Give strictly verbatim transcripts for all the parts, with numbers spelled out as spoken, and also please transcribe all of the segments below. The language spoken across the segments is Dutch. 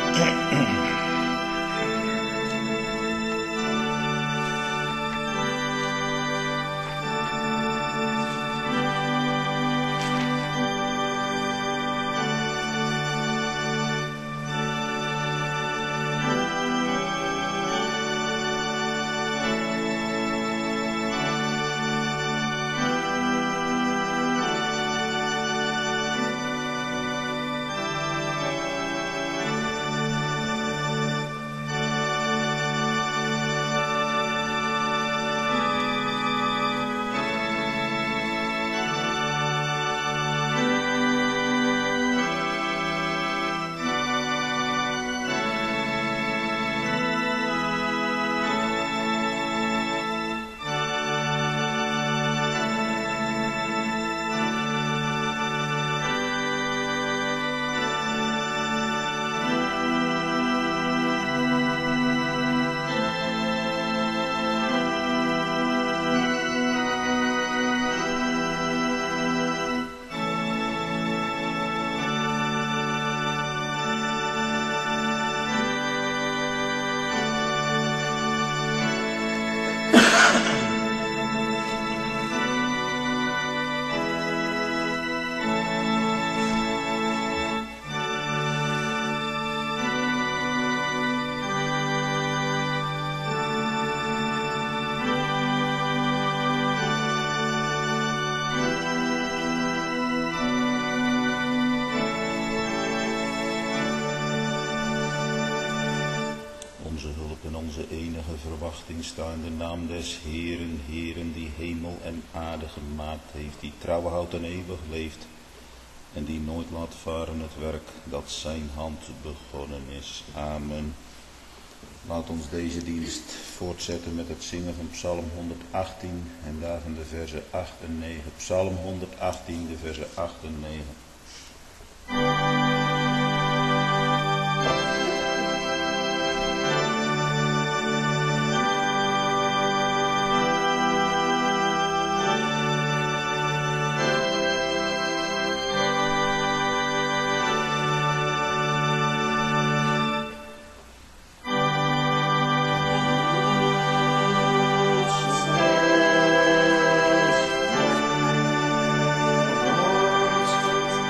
Onze enige verwachting sta in de naam des Heeren, Heeren die hemel en aarde gemaakt heeft, die trouw houdt en eeuwig leeft en die nooit laat varen het werk dat zijn hand begonnen is. Amen. Laat ons deze dienst voortzetten met het zingen van Psalm honderdachttien en daarvan de versen acht en negen. Psalm honderdachttien, de versen acht en negen. Thank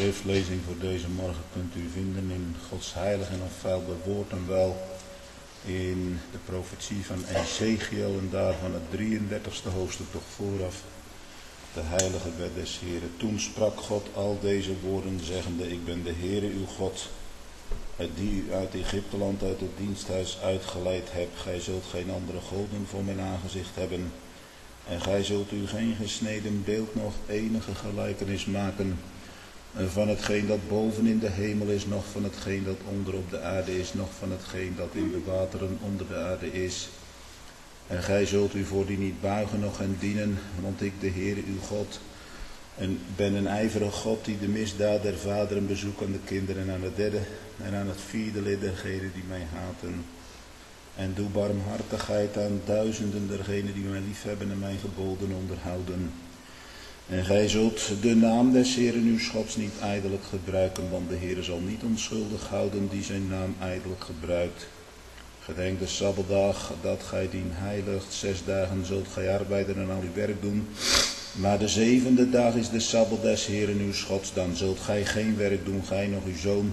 schriftlezing voor deze morgen kunt u vinden in Gods heilig en onfeilbaar woord en wel in de profetie van Ezechiel en daarvan het drieëndertigste hoofdstuk toch vooraf. De heilige wet des Heren. Toen sprak God al deze woorden zeggende, ik ben de Heere uw God, die u uit Egypteland, uit het diensthuis uitgeleid hebt. Gij zult geen andere goden voor mijn aangezicht hebben. En gij zult u geen gesneden beeld nog enige gelijkenis maken van hetgeen dat boven in de hemel is, nog van hetgeen dat onder op de aarde is, nog van hetgeen dat in de wateren onder de aarde is. En gij zult u voor die niet buigen, noch hen dienen, want ik, de Heere uw God, en ben een ijverig God die de misdaad der vaderen bezoekt aan de kinderen en aan het derde en aan het vierde lid dergenen die mij haten. En doe barmhartigheid aan duizenden dergenen die mij liefhebben en mijn geboden onderhouden. En gij zult de naam des Heeren uw Gods niet ijdelijk gebruiken, want de Heere zal niet onschuldig houden die zijn naam ijdelijk gebruikt. Gedenk de Sabbatdag dat gij dien heiligt. Zes dagen zult gij arbeiden en al uw werk doen. Maar de zevende dag is de Sabbat des Heeren uw Gods. Dan zult gij geen werk doen, gij nog uw zoon,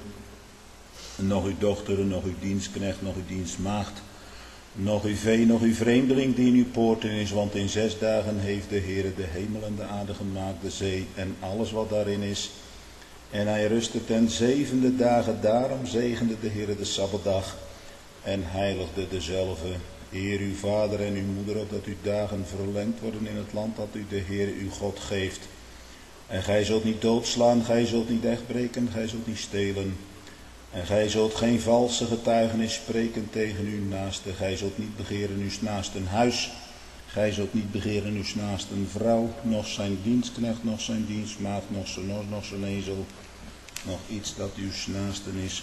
nog uw dochter, nog uw dienstknecht, nog uw dienstmaagd, nog uw vee, nog uw vreemdeling die in uw poorten is. Want in zes dagen heeft de Heere de hemel en de aarde gemaakt, de zee en alles wat daarin is. En hij rustte ten zevende dagen. Daarom zegende de Heere de Sabbatdag en heiligde dezelve. Eer uw vader en uw moeder, opdat uw dagen verlengd worden in het land dat u de Heere uw God geeft. En gij zult niet doodslaan, gij zult niet echtbreken, gij zult niet stelen. En gij zult geen valse getuigenis spreken tegen uw naaste. Gij zult niet begeren uw naasten huis. Gij zult niet begeren uw naasten vrouw, nog zijn dienstknecht, nog zijn dienstmaagd, nog zijn os, nog zijn ezel, nog iets dat uw naasten is.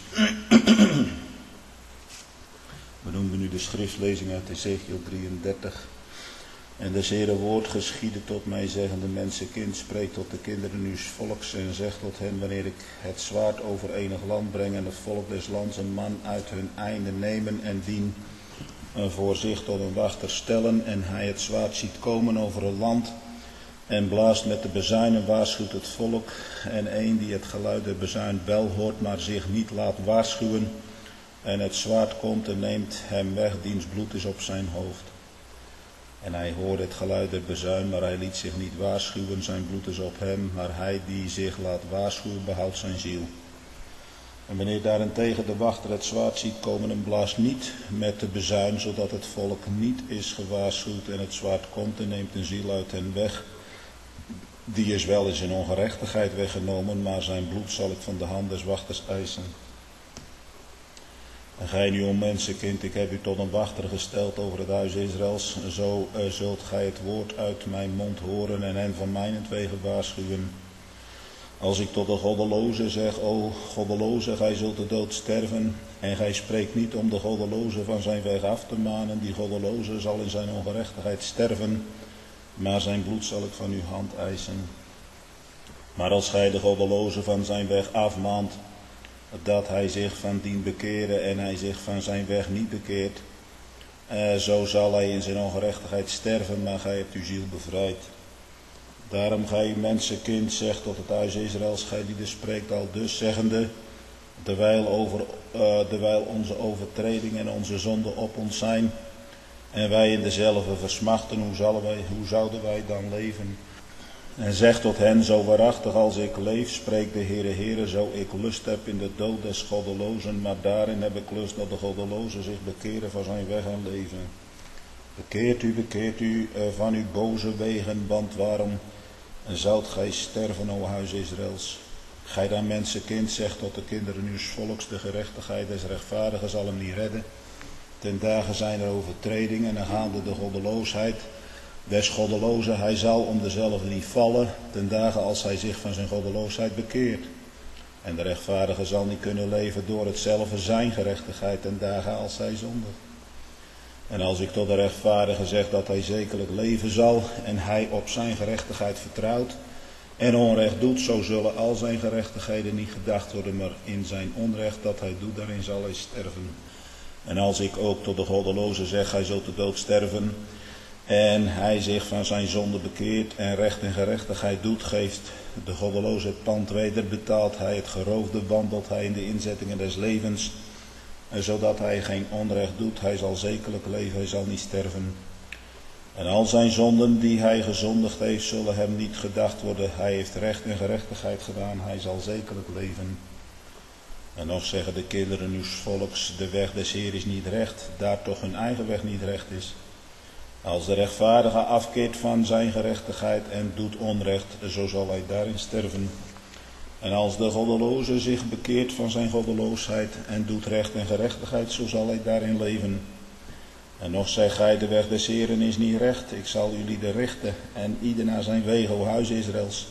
We noemen nu de schriftlezing uit Ezechiel drieëndertig. En des Heere woord geschiedde tot mij, zeggende, mensenkind, spreek tot de kinderen uws volks en zeg tot hen, wanneer ik het zwaard over enig land breng en het volk des lands een man uit hun einde nemen en dien voor zich tot een wachter stellen en hij het zwaard ziet komen over het land en blaast met de bezuin en waarschuwt het volk en een die het geluid der bezuin wel hoort, maar zich niet laat waarschuwen en het zwaard komt en neemt hem weg, diens bloed is op zijn hoofd. En hij hoorde het geluid der bezuin, maar hij liet zich niet waarschuwen, zijn bloed is op hem, maar hij die zich laat waarschuwen behoudt zijn ziel. En wanneer daarentegen de wachter het zwaard ziet komen en blaast niet met de bezuin, zodat het volk niet is gewaarschuwd en het zwaard komt en neemt een ziel uit hen weg, die is wel eens in ongerechtigheid weggenomen, maar zijn bloed zal ik van de hand des wachters eisen. En gij nu, o mensenkind, ik heb u tot een wachter gesteld over het huis Israëls, zo uh, zult gij het woord uit mijn mond horen en hen van mijnentwege waarschuwen. Als ik tot de goddeloze zeg, o goddeloze, gij zult de dood sterven, en gij spreekt niet om de goddeloze van zijn weg af te manen, die goddeloze zal in zijn ongerechtigheid sterven, maar zijn bloed zal ik van uw hand eisen. Maar als gij de goddeloze van zijn weg afmaant, dat hij zich van dien bekeren en hij zich van zijn weg niet bekeert, eh, zo zal hij in zijn ongerechtigheid sterven, maar gij hebt uw ziel bevrijd. Daarom gij mensenkind, zegt tot het huis Israëls, gij die dus spreekt al dus, zeggende, terwijl, over, uh, terwijl onze overtredingen en onze zonden op ons zijn, en wij in dezelfde versmachten, hoe, zullen wij, hoe zouden wij dan leven? En zeg tot hen, zo waarachtig als ik leef, spreekt de Heere, Heere, zo ik lust heb in de dood des goddelozen, maar daarin heb ik lust dat de goddelozen zich bekeren van zijn weg en leven. Bekeert u, bekeert u van uw boze wegen, want waarom zoudt gij sterven, o huis Israëls? Gij dan mensenkind, zegt tot de kinderen uws volks, de gerechtigheid des rechtvaardigen zal hem niet redden. Ten dagen zijn er overtredingen en gaande de goddeloosheid des goddelozen, hij zal om dezelfde niet vallen, ten dagen als hij zich van zijn goddeloosheid bekeert. En de rechtvaardige zal niet kunnen leven door hetzelfde zijn gerechtigheid, ten dagen als hij zondigt. En als ik tot de rechtvaardige zeg dat hij zekerlijk leven zal, en hij op zijn gerechtigheid vertrouwt, en onrecht doet, zo zullen al zijn gerechtigheden niet gedacht worden, maar in zijn onrecht dat hij doet, daarin zal hij sterven. En als ik ook tot de goddeloze zeg, hij zult de dood sterven, en hij zich van zijn zonde bekeert en recht en gerechtigheid doet, geeft de goddeloze het pand weder, betaalt hij het geroofde, wandelt hij in de inzettingen des levens, zodat hij geen onrecht doet. Hij zal zekerlijk leven, hij zal niet sterven. En al zijn zonden die hij gezondigd heeft, zullen hem niet gedacht worden. Hij heeft recht en gerechtigheid gedaan, hij zal zekerlijk leven. En nog zeggen de kinderen uws volks, de weg des Heer is niet recht, daar toch hun eigen weg niet recht is. Als de rechtvaardige afkeert van zijn gerechtigheid en doet onrecht, zo zal hij daarin sterven. En als de goddeloze zich bekeert van zijn goddeloosheid en doet recht en gerechtigheid, zo zal hij daarin leven. En nog zegt gij, de weg des Heeren is niet recht, ik zal jullie de richten en ieder naar zijn wegen, o huis Israëls.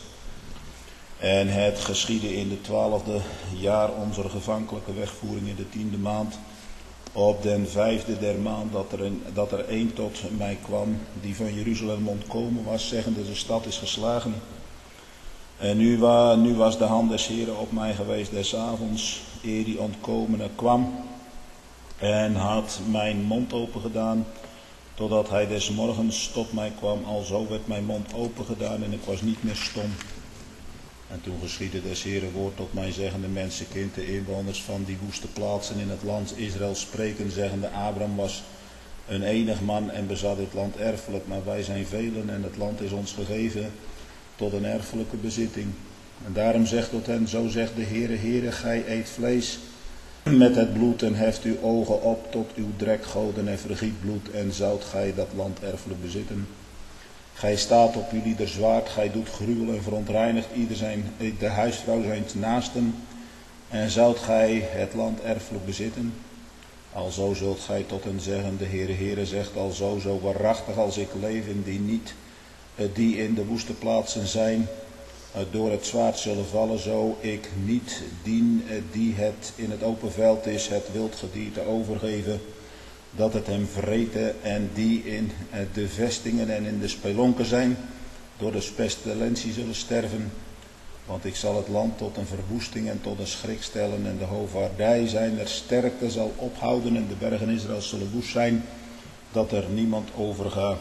En het geschiedde in de twaalfde jaar onze gevankelijke wegvoering in de tiende maand, op den vijfde der maand, dat er, een, dat er een tot mij kwam die van Jeruzalem ontkomen was, zeggende de stad is geslagen. En nu, wa, nu was de hand des Heren op mij geweest des avonds, eer die ontkomene kwam, en had mijn mond open gedaan, totdat hij des morgens tot mij kwam. Alzo werd mijn mond open gedaan en ik was niet meer stom. En toen geschiedde des Heren woord tot mij, zeggende, mensenkind, de inwoners van die woeste plaatsen in het land Israël spreken, zeggende, Abraham was een enig man en bezat dit land erfelijk, maar wij zijn velen en het land is ons gegeven tot een erfelijke bezitting. En daarom zegt tot hen, zo zegt de Heere, Heere, gij eet vlees met het bloed en heft uw ogen op tot uw drekgoden en vergiet bloed en zoudt gij dat land erfelijk bezitten. Gij staat op jullie der zwaard, gij doet gruwel en verontreinigt ieder zijn, de huisvrouw zijn naasten en zoudt gij het erfelijk erfelijk bezitten. Alzo zult gij tot hen zeggen, de Heere, Heere zegt, alzo zo waarachtig als ik leef, in die niet, die in de woeste plaatsen zijn, door het zwaard zullen vallen, zo ik niet dien die het in het open veld is, het wildgedierte overgeven, dat het hem vreten, en die in de vestingen en in de spelonken zijn, door de pestilentie zullen sterven. Want ik zal het land tot een verwoesting en tot een schrik stellen, en de hoogvaardij zijn er sterkte zal ophouden, en de bergen Israël zullen woest zijn, dat er niemand overgaat.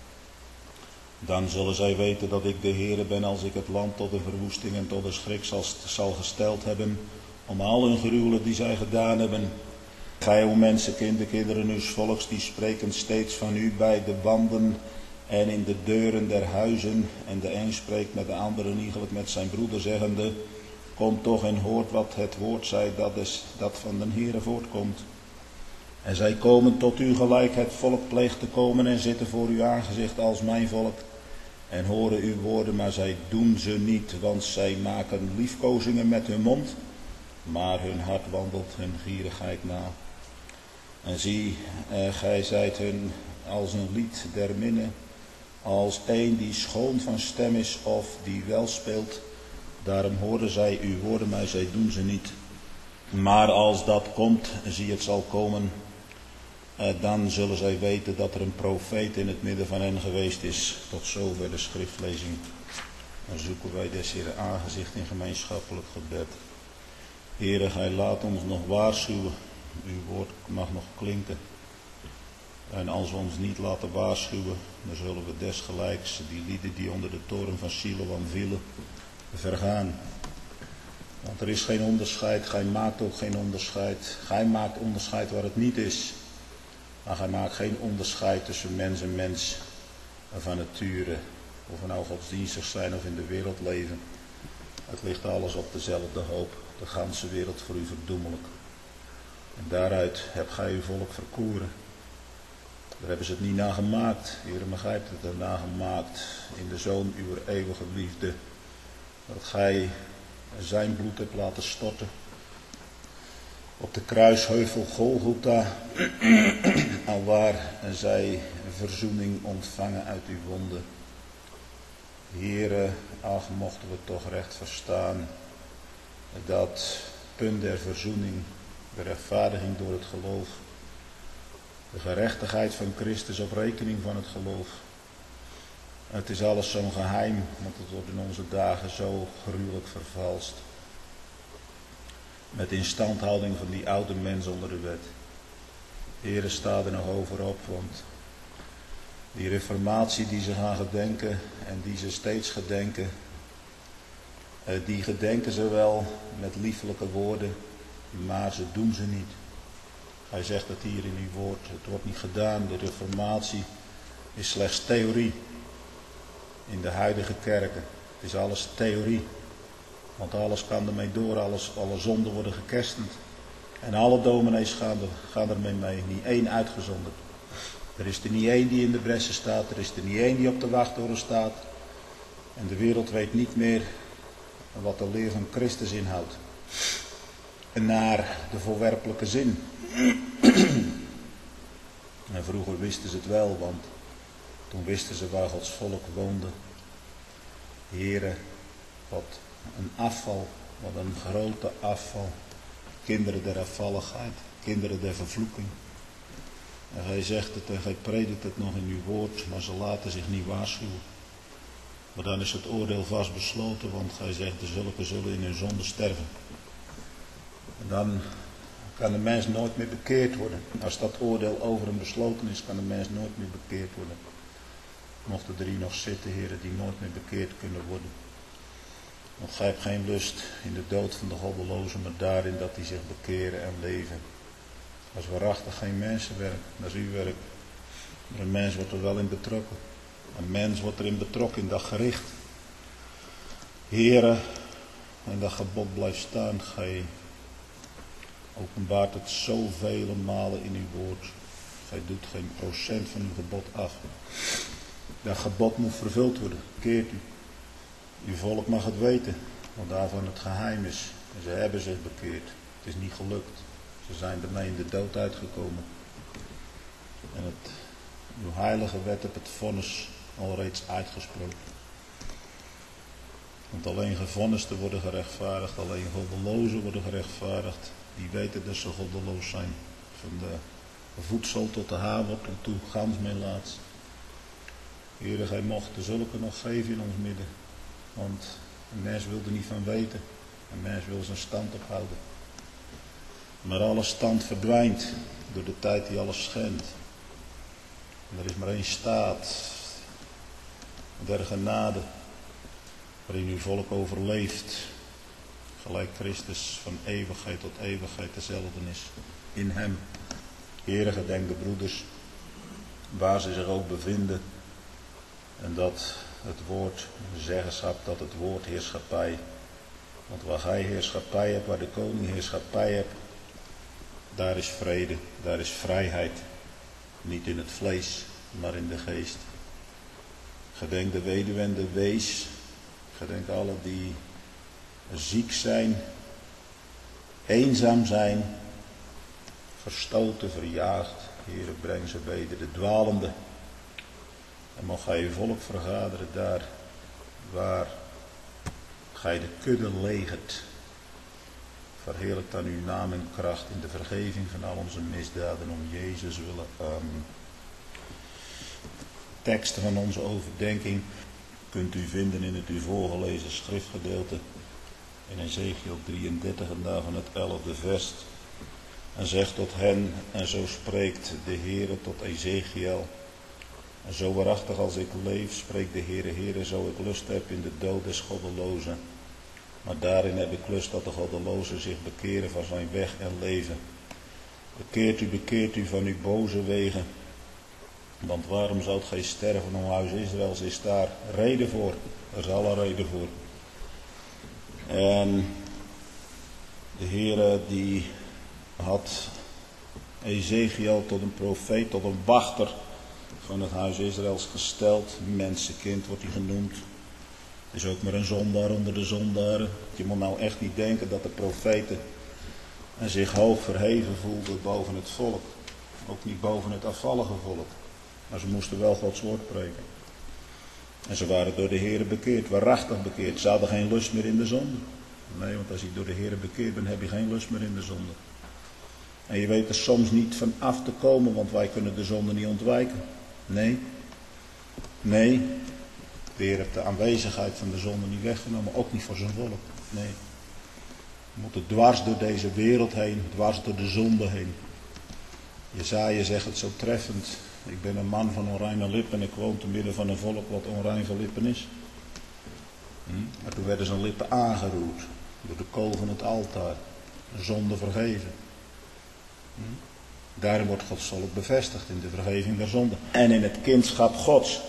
Dan zullen zij weten dat ik de Heere ben, als ik het land tot een verwoesting en tot een schrik zal, zal gesteld hebben, om al hun gruwelen die zij gedaan hebben. Gij, o mensenkind, de kinderen uws volks, die spreken steeds van u bij de wanden en in de deuren der huizen, en de een spreekt met de andere iegelijk met zijn broeder, zeggende, kom toch en hoort wat het woord zij, dat is dat van den Heere voortkomt. En zij komen tot u gelijk het volk pleegt te komen en zitten voor uw aangezicht als mijn volk en horen uw woorden, maar zij doen ze niet, want zij maken liefkozingen met hun mond, maar hun hart wandelt hun gierigheid na. En zie, eh, gij zijt hun als een lied der minne, als een die schoon van stem is of die wel speelt. Daarom horen zij uw woorden, maar zij doen ze niet. Maar als dat komt, zie het zal komen, eh, dan zullen zij weten dat er een profeet in het midden van hen geweest is. Tot zover de schriftlezing. Dan zoeken wij des Heeren aangezicht in gemeenschappelijk gebed. Heere, gij laat ons nog waarschuwen. Uw woord mag nog klinken. En als we ons niet laten waarschuwen, dan zullen we desgelijks die lieden die onder de toren van Siloam vielen, vergaan. Want er is geen onderscheid, gij maakt ook geen onderscheid. Gij maakt onderscheid waar het niet is. Maar gij maakt geen onderscheid tussen mens en mens en van nature. Of we nou godsdienstig zijn of in de wereld leven. Het ligt alles op dezelfde hoop. De ganse wereld voor u verdoemelijk. En daaruit hebt gij uw volk verkoren. Daar hebben ze het niet naar gemaakt. Heer, maar gij hebt het erna gemaakt in de Zoon uw eeuwige liefde. Dat gij zijn bloed hebt laten storten. Op de kruisheuvel Golgotha. Alwaar zij verzoening ontvangen uit uw wonden. Heere, ach, mochten we toch recht verstaan. Dat punt der verzoening, de rechtvaardiging door het geloof, de gerechtigheid van Christus op rekening van het geloof. Het is alles zo'n geheim, want het wordt in onze dagen zo gruwelijk vervalst. Met instandhouding van die oude mens onder de wet. Heere, sta er nog over op, want Die reformatie die ze gaan gedenken en die ze steeds gedenken, die gedenken ze wel met liefelijke woorden, maar ze doen ze niet. Hij zegt het hier in uw woord, het wordt niet gedaan. De reformatie is slechts theorie in de huidige kerken. Het is alles theorie, want alles kan ermee door, alles, alle zonden worden gekerstend. En alle dominees gaan, er, gaan ermee mee, niet één uitgezonderd. Er is er niet één die in de bressen staat, er is er niet één die op de wachttoren staat. En de wereld weet niet meer wat de leer van Christus inhoudt. En naar de voorwerpelijke zin. En vroeger wisten ze het wel, want toen wisten ze waar Gods volk woonde. Heren, wat een afval, wat een grote afval. Kinderen der afvalligheid, kinderen der vervloeking. En hij zegt het en hij predikt het nog in uw woord, maar ze laten zich niet waarschuwen. Maar dan is het oordeel vast besloten, want hij zegt de zulken zullen in hun zonde sterven. En dan kan de mens nooit meer bekeerd worden. Als dat oordeel over hem besloten is, kan de mens nooit meer bekeerd worden. Mochten er hier nog zitten, heren, die nooit meer bekeerd kunnen worden. Want gij hebt geen lust in de dood van de goddelozen, maar daarin dat die zich bekeren en leven. Dat is waarachtig geen mensenwerk, dat is uw werk. Maar een mens wordt er wel in betrokken. Een mens wordt erin betrokken in dat gericht. Heren, en dat gebod blijft staan, gij openbaart het zoveel malen in uw woord. Gij doet geen procent van uw gebod af. Dat gebod moet vervuld worden. Keert u. Uw volk mag het weten, want daarvan het geheim is. En ze hebben zich bekeerd. Het is niet gelukt. Ze zijn ermee in de dood uitgekomen. En het, uw heilige wet heeft het vonnis al reeds uitgesproken. Want alleen gevonnisten worden gerechtvaardigd, alleen goddelozen worden gerechtvaardigd. Die weten dat ze goddeloos zijn. Van de voedsel tot de haarwortel toe, gans mijn laatst. Heere, gij mocht de zulke nog geven in ons midden. Want een mens wil er niet van weten. Een mens wil zijn stand ophouden. Maar alle stand verdwijnt door de tijd die alles schendt. En er is maar één staat der genade waarin uw volk overleeft. Gelijk Christus van eeuwigheid tot eeuwigheid dezelfde is. In hem. Heere, gedenk de broeders waar ze zich ook bevinden. En dat het woord zeggenschap, dat het woord heerschappij. Want waar gij heerschappij hebt, waar de koning heerschappij hebt, daar is vrede, daar is vrijheid. Niet in het vlees, maar in de geest. Gedenk de weduwe en de wees. Gedenk alle die ziek zijn, eenzaam zijn, verstoten, verjaagd. Heere, breng ze weder, de dwalende. En mag gij uw volk vergaderen daar waar gij de kudde legert. Verheerlijk dan uw naam en kracht in de vergeving van al onze misdaden om Jezus willen. Amen. Teksten van onze overdenking kunt u vinden in het u voorgelezen schriftgedeelte in Ezekiel drieëndertig en daarvan het elfde vers. En zegt tot hen, en zo spreekt de Heere tot Ezekiel. En zo waarachtig als ik leef, spreekt de Heere, Heere, zo ik lust heb in de dood des goddelozen. Maar daarin heb ik lust dat de goddelozen zich bekeren van zijn weg en leven. Bekeert u, bekeert u van uw boze wegen. Want waarom zoudt gij sterven, o huis Israëls? Is daar reden voor? Er is alle reden voor. En de Heere die had Ezekiel tot een profeet, tot een wachter van het huis Israëls gesteld. Mensenkind wordt hij genoemd. Het is ook maar een zondaar onder de zondaren. Je moet nou echt niet denken dat de profeten zich hoog verheven voelden boven het volk. Ook niet boven het afvallige volk. Maar ze moesten wel Gods woord preken. En ze waren door de Heere bekeerd, waarachtig bekeerd. Ze hadden geen lust meer in de zonde. Nee, want als je door de Heere bekeerd bent, heb je geen lust meer in de zonde. En je weet er soms niet van af te komen, want wij kunnen de zonde niet ontwijken. Nee. Nee. De Heer heeft de aanwezigheid van de zonde niet weggenomen, ook niet voor zijn volk. Nee. We moeten dwars door deze wereld heen, dwars door de zonde heen. Jesaja zegt het zo treffend. Ik ben een man van onreine lippen en ik woon te midden van een volk wat onrein van lippen is. Hm? Maar toen werden zijn lippen aangeroerd door de kool van het altaar. Zonde vergeven. Hm? Daarin wordt Gods volk bevestigd in de vergeving der zonde. En in het kindschap Gods.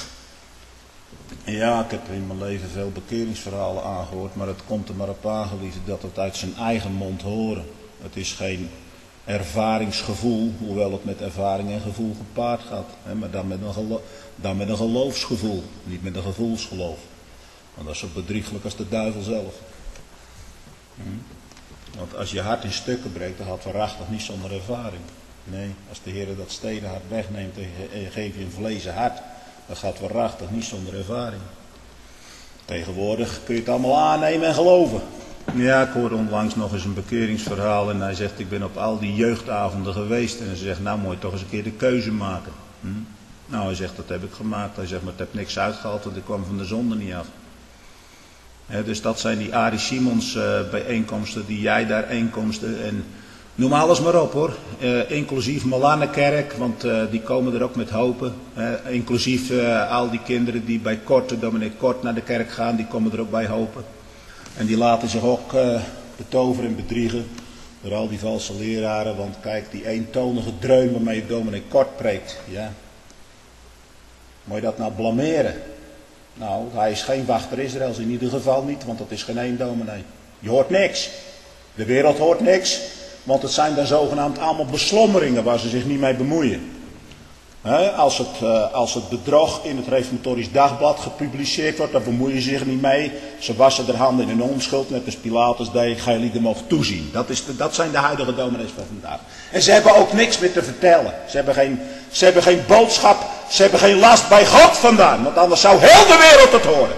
Ja, ik heb in mijn leven veel bekeringsverhalen aangehoord, maar het komt er maar op aan, geliefde, dat we het uit zijn eigen mond horen. Het is geen ervaringsgevoel, hoewel het met ervaring en gevoel gepaard gaat. Hè, maar dan met, een gelo- dan met een geloofsgevoel, niet met een gevoelsgeloof. Want dat is zo bedrieglijk als de duivel zelf. Hm? Want als je hart in stukken breekt, dan gaat het waarachtig niet zonder ervaring. Nee, als de Heer dat stenen hart wegneemt en je geeft je een vlezen hart, dan gaat het waarachtig niet zonder ervaring. Tegenwoordig kun je het allemaal aannemen en geloven. Ja, ik hoorde onlangs nog eens een bekeringsverhaal en hij zegt, ik ben op al die jeugdavonden geweest. En hij zegt, nou moet je toch eens een keer de keuze maken. Hm? Nou, hij zegt, dat heb ik gemaakt. Hij zegt, maar het heb niks uitgehaald, want ik kwam van de zonde niet af. He, dus dat zijn die Arie Simons uh, bijeenkomsten, die jij daar bijeenkomsten. En noem alles maar op hoor. Uh, inclusief Malannekerk, want uh, die komen er ook met hopen. Uh, inclusief uh, al die kinderen die bij Kort, dominee Kort naar de kerk gaan, die komen er ook bij hopen. En die laten zich ook uh, betoveren en bedriegen door al die valse leraren. Want kijk, die eentonige dreun waarmee dominee Kort preekt. Ja. Moet je dat nou blameren? Nou, hij is geen wachter Israëls, in ieder geval niet, want dat is geen één dominee. Je hoort niks. De wereld hoort niks, want het zijn dan zogenaamd allemaal beslommeringen waar ze zich niet mee bemoeien. He, als, het, uh, als het bedrog in het Reformatorisch Dagblad gepubliceerd wordt, dan bemoeien ze zich niet mee. Ze wassen er handen in hun onschuld, net als Pilatus deed, gij lieden mogen toezien. Dat, is de, dat zijn de huidige dominees van vandaag. En ze hebben ook niks meer te vertellen. Ze hebben geen, ze hebben geen boodschap, ze hebben geen last bij God vandaan, want anders zou heel de wereld het horen.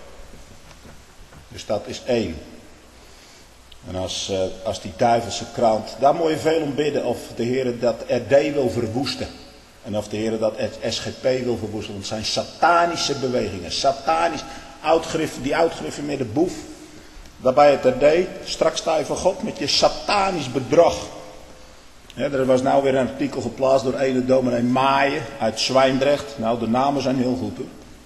Dus dat is één. En als, uh, als die duivelse krant, daar moet je veel om bidden of de Heer dat R D wil verwoesten. En of de Heer dat S G P wil verwoesten. Want het zijn satanische bewegingen. Satanisch. Oudgriffen, die oudgereformeerde boef. Daarbij het R D. Straks sta je voor God met je satanisch bedrog. Ja, er was nou weer een artikel geplaatst door ene dominee Maaien uit Zwijndrecht. Nou, de namen zijn heel goed hoor.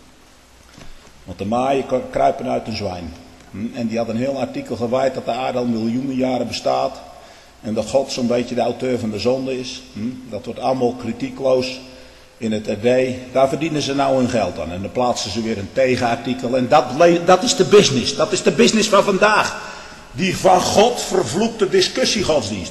Want de Maaien kruipen uit een zwijn. En die had een heel artikel gewijd dat de aarde al miljoenen jaren bestaat. En dat God zo'n beetje de auteur van de zonde is. Dat wordt allemaal kritiekloos in het R D. Daar verdienen ze nou hun geld aan. En dan plaatsen ze weer een tegenartikel. En dat, dat is de business. Dat is de business van vandaag. Die van God vervloekte discussiegodsdienst.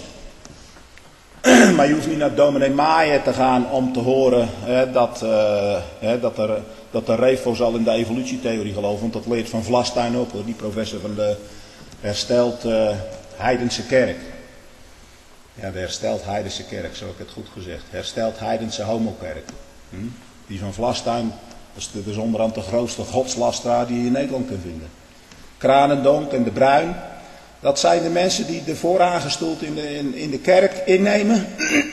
Maar je hoeft niet naar dominee Maaien te gaan om te horen hè, dat, uh, hè, dat, er, dat de Refo zal in de evolutietheorie geloven. Want dat leert van Vlastuin ook hoor. Die professor van de hersteld uh, heidense kerk. Ja, de hersteld heidense kerk, zo heb ik het goed gezegd. Hersteld heidense homokerk. Hm? Die van Vlastuin, dat is, de, dat is onderhand de grootste godslasteraar die je in Nederland kunt vinden. Kranendonk en de Bruin. Dat zijn de mensen die de vooraangestoeld in de, in, in de kerk innemen.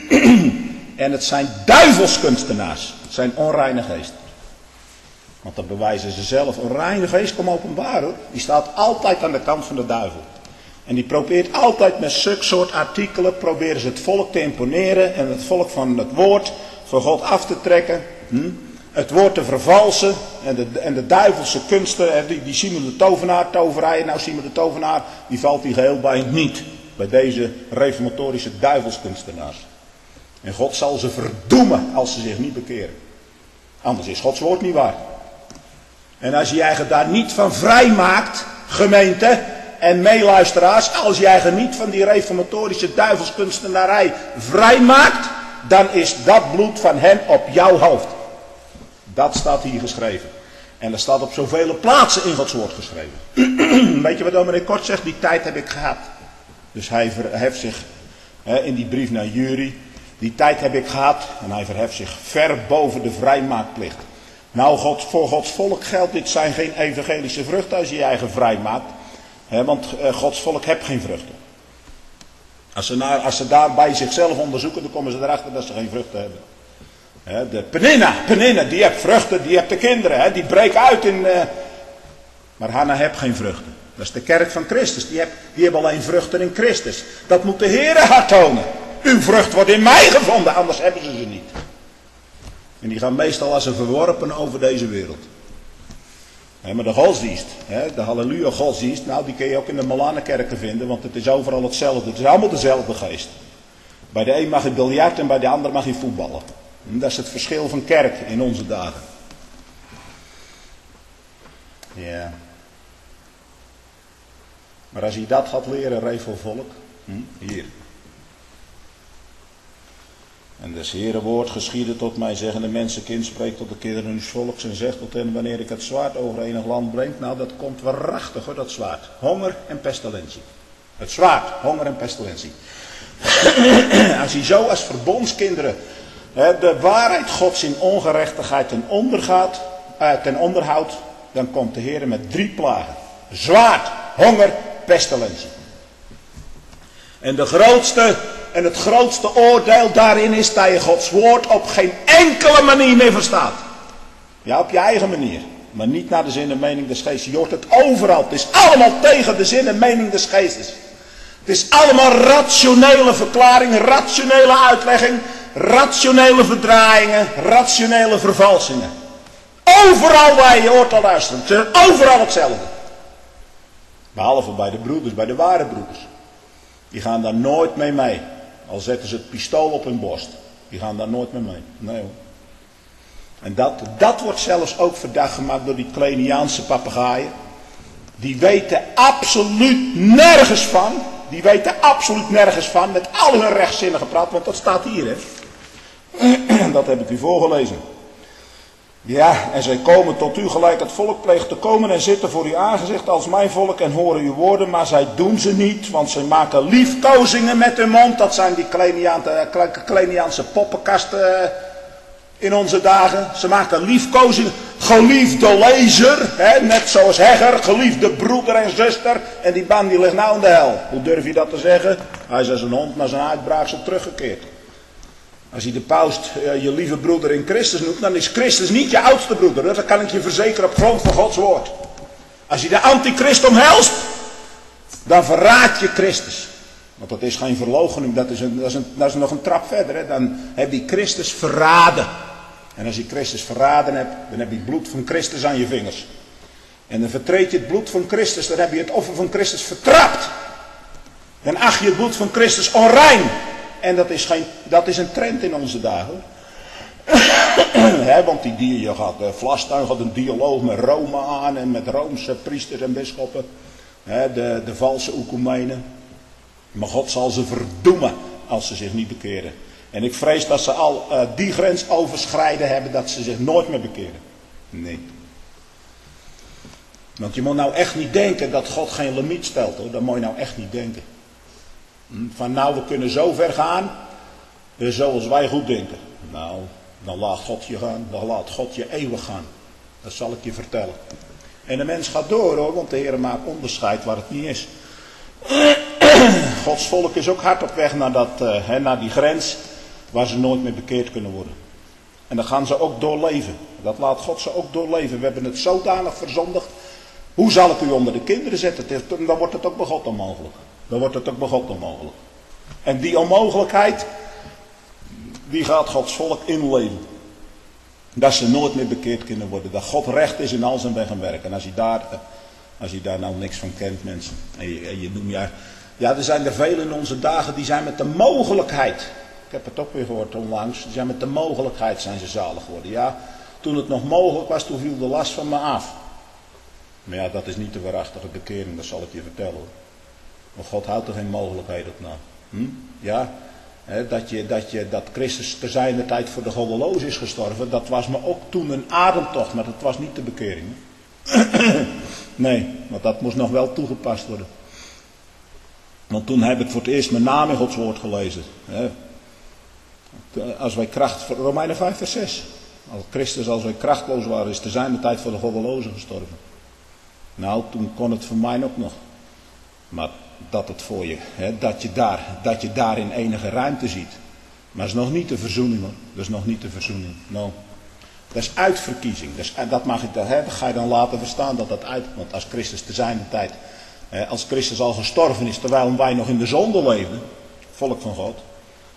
En het zijn duivelskunstenaars. Het zijn onreine geesten. Want dan bewijzen ze zelf. Een reine geest komt openbaar hoor. Die staat altijd aan de kant van de duivel. En die probeert altijd met zulke soort artikelen, proberen ze het volk te imponeren en het volk van het woord voor God af te trekken. Hm? Het woord te vervalsen en de, en de duivelse kunsten, die, die Simon de Tovenaar, toverij, nou Simon de Tovenaar, die valt die geheel bij niet. Bij deze reformatorische duivelskunstenaars. En God zal ze verdoemen als ze zich niet bekeren. Anders is Gods woord niet waar. En als je je eigen daar niet van vrij maakt, gemeente en meeluisteraars, als je eigen niet van die reformatorische duivelskunstenarij vrij maakt, dan is dat bloed van hen op jouw hoofd. Dat staat hier geschreven. En dat staat op zoveel plaatsen in Gods woord geschreven. Weet je wat dominee Kort zegt? Die tijd heb ik gehad. Dus hij verheft zich hè, in die brief naar Jury. Die tijd heb ik gehad. En hij verheft zich ver boven de vrijmaakplicht. Nou, God, voor Gods volk geldt, dit zijn geen evangelische vruchten als je je eigen vrij maakt. Hè, want uh, Gods volk heeft geen vruchten. Als ze, naar, als ze daar bij zichzelf onderzoeken, dan komen ze erachter dat ze geen vruchten hebben. He, de Peninna, Peninna, die heeft vruchten, die heeft de kinderen, he, die breekt uit in... Uh... Maar Hanna heeft geen vruchten. Dat is de kerk van Christus, die, heb, die hebben alleen vruchten in Christus. Dat moet de Heere haar tonen. Uw vrucht wordt in mij gevonden, anders hebben ze ze niet. En die gaan meestal als een verworpen over deze wereld. He, maar de godsdienst, he, de halleluja godsdienst, nou die kun je ook in de Malanenkerken vinden, want het is overal hetzelfde. Het is allemaal dezelfde geest. Bij de een mag je biljart en bij de ander mag je voetballen. En dat is het verschil van kerk in onze dagen. Ja. Maar als je dat gaat leren, revelvolk, hm, hier. En des Heere woord geschiedde tot mij, zeggende mensenkind, spreekt tot de kinderen uws volks en zegt tot hen, wanneer ik het zwaard over enig land breng, nou dat komt waarachtig hoor, dat zwaard. Honger en pestilentie. Het zwaard, honger en pestilentie. Als je zo als verbondskinderen hè, de waarheid Gods in ongerechtigheid ten onder gaat, uh, ten onderhoudt, dan komt de Heer met drie plagen. Zwaard, honger, pestilentie. En de grootste en het grootste oordeel daarin is dat je Gods woord op geen enkele manier meer verstaat. Ja, op je eigen manier. Maar niet naar de zin en mening des geestes. Je hoort het overal. Het is allemaal tegen de zin en mening des geestes. Het is allemaal rationele verklaring, rationele uitlegging, rationele verdraaiingen, rationele vervalsingen. Overal waar je hoort al luisteren. Het is overal hetzelfde. Behalve bij de broeders, bij de ware broeders. Die gaan daar nooit mee mee. Al zetten ze het pistool op hun borst. Die gaan daar nooit mee mee. Nee hoor. En dat, dat wordt zelfs ook verdacht gemaakt door die Kleiniaanse papegaaien. Die weten absoluut nergens van. Die weten absoluut nergens van. Met al hun rechtzinnige praat. Want dat staat hier hè. Dat heb ik u voorgelezen. Ja, en zij komen tot u gelijk het volk pleegt te komen en zitten voor uw aangezicht als mijn volk en horen uw woorden, maar zij doen ze niet, want zij maken liefkozingen met hun mond. Dat zijn die Kleiniaanse poppenkasten in onze dagen. Ze maken liefkozingen, geliefde lezer, hè, net zoals Hegger, geliefde broeder en zuster, en die man die ligt nou in de hel. Hoe durf je dat te zeggen? Hij is als een hond naar zijn uitbraak teruggekeerd. Als je de paus uh, je lieve broeder in Christus noemt, dan is Christus niet je oudste broeder. Dat kan ik je verzekeren op grond van Gods woord. Als je de antichrist omhelst, dan verraad je Christus. Want dat is geen verloochening, dat is, een, dat, is een, dat is nog een trap verder. Hè. Dan heb je Christus verraden. En als je Christus verraden hebt, dan heb je het bloed van Christus aan je vingers. En dan vertreed je het bloed van Christus, dan heb je het offer van Christus vertrapt. Dan acht je het bloed van Christus onrein. En dat is, geen, dat is een trend in onze dagen. He, want die, die, je gaat, uh, Vlastuin gaat een dialoog met Rome aan en met Roomse priesters en bisschoppen. He, de, de valse oekumenen. Maar God zal ze verdoemen als ze zich niet bekeren. En ik vrees dat ze al uh, die grens overschrijden hebben dat ze zich nooit meer bekeren. Nee. Want je moet nou echt niet denken dat God geen limiet stelt hoor. Dat moet je nou echt niet denken. Van nou, we kunnen zo ver gaan, zoals wij goed denken. Nou, dan laat God je gaan, dan laat God je eeuwig gaan. Dat zal ik je vertellen. En de mens gaat door hoor, want de Heer maakt onderscheid waar het niet is. Gods volk is ook hard op weg naar, dat, uh, he, naar die grens, waar ze nooit meer bekeerd kunnen worden. En dan gaan ze ook doorleven. Dat laat God ze ook doorleven. We hebben het zodanig verzondigd. Hoe zal ik u onder de kinderen zetten? Dan wordt het ook bij God onmogelijk. Dan wordt het ook bij God onmogelijk. En die onmogelijkheid, die gaat Gods volk inleven. Dat ze nooit meer bekeerd kunnen worden. Dat God recht is in al zijn weg en werk. En als je daar, als je daar nou niks van kent mensen. En je, en je noemt ja, ja, er zijn er velen in onze dagen die zijn met de mogelijkheid. Ik heb het ook weer gehoord onlangs. Die zijn met de mogelijkheid zijn ze zalig geworden. Ja, toen het nog mogelijk was, toen viel de last van me af. Maar ja, dat is niet de waarachtige bekering. Dat zal ik je vertellen. Want God houdt er geen mogelijkheid op na. Hm? Ja, hè, dat, je, dat, je, dat Christus te zijner tijd voor de goddeloos is gestorven, dat was me ook toen een ademtocht, maar dat was niet de bekering. Nee, want dat moest nog wel toegepast worden. Want toen heb ik voor het eerst mijn naam in Gods woord gelezen. Hè. Als wij kracht, Romeinen vijf vers zes. Als Christus, als wij krachtloos waren, is te zijner tijd voor de goddelozen gestorven. Nou, toen kon het voor mij ook nog. Maar dat het voor je, hè, dat je daar, dat je daarin enige ruimte ziet. Maar dat is nog niet de verzoening hoor. Dat is nog niet de verzoening. No. Dat is uitverkiezing. Dat, is, dat mag ik, hè, dat ga je dan laten verstaan dat dat uit. Want als Christus te zijner tijd, hè, als Christus al gestorven is terwijl wij nog in de zonde leven, volk van God.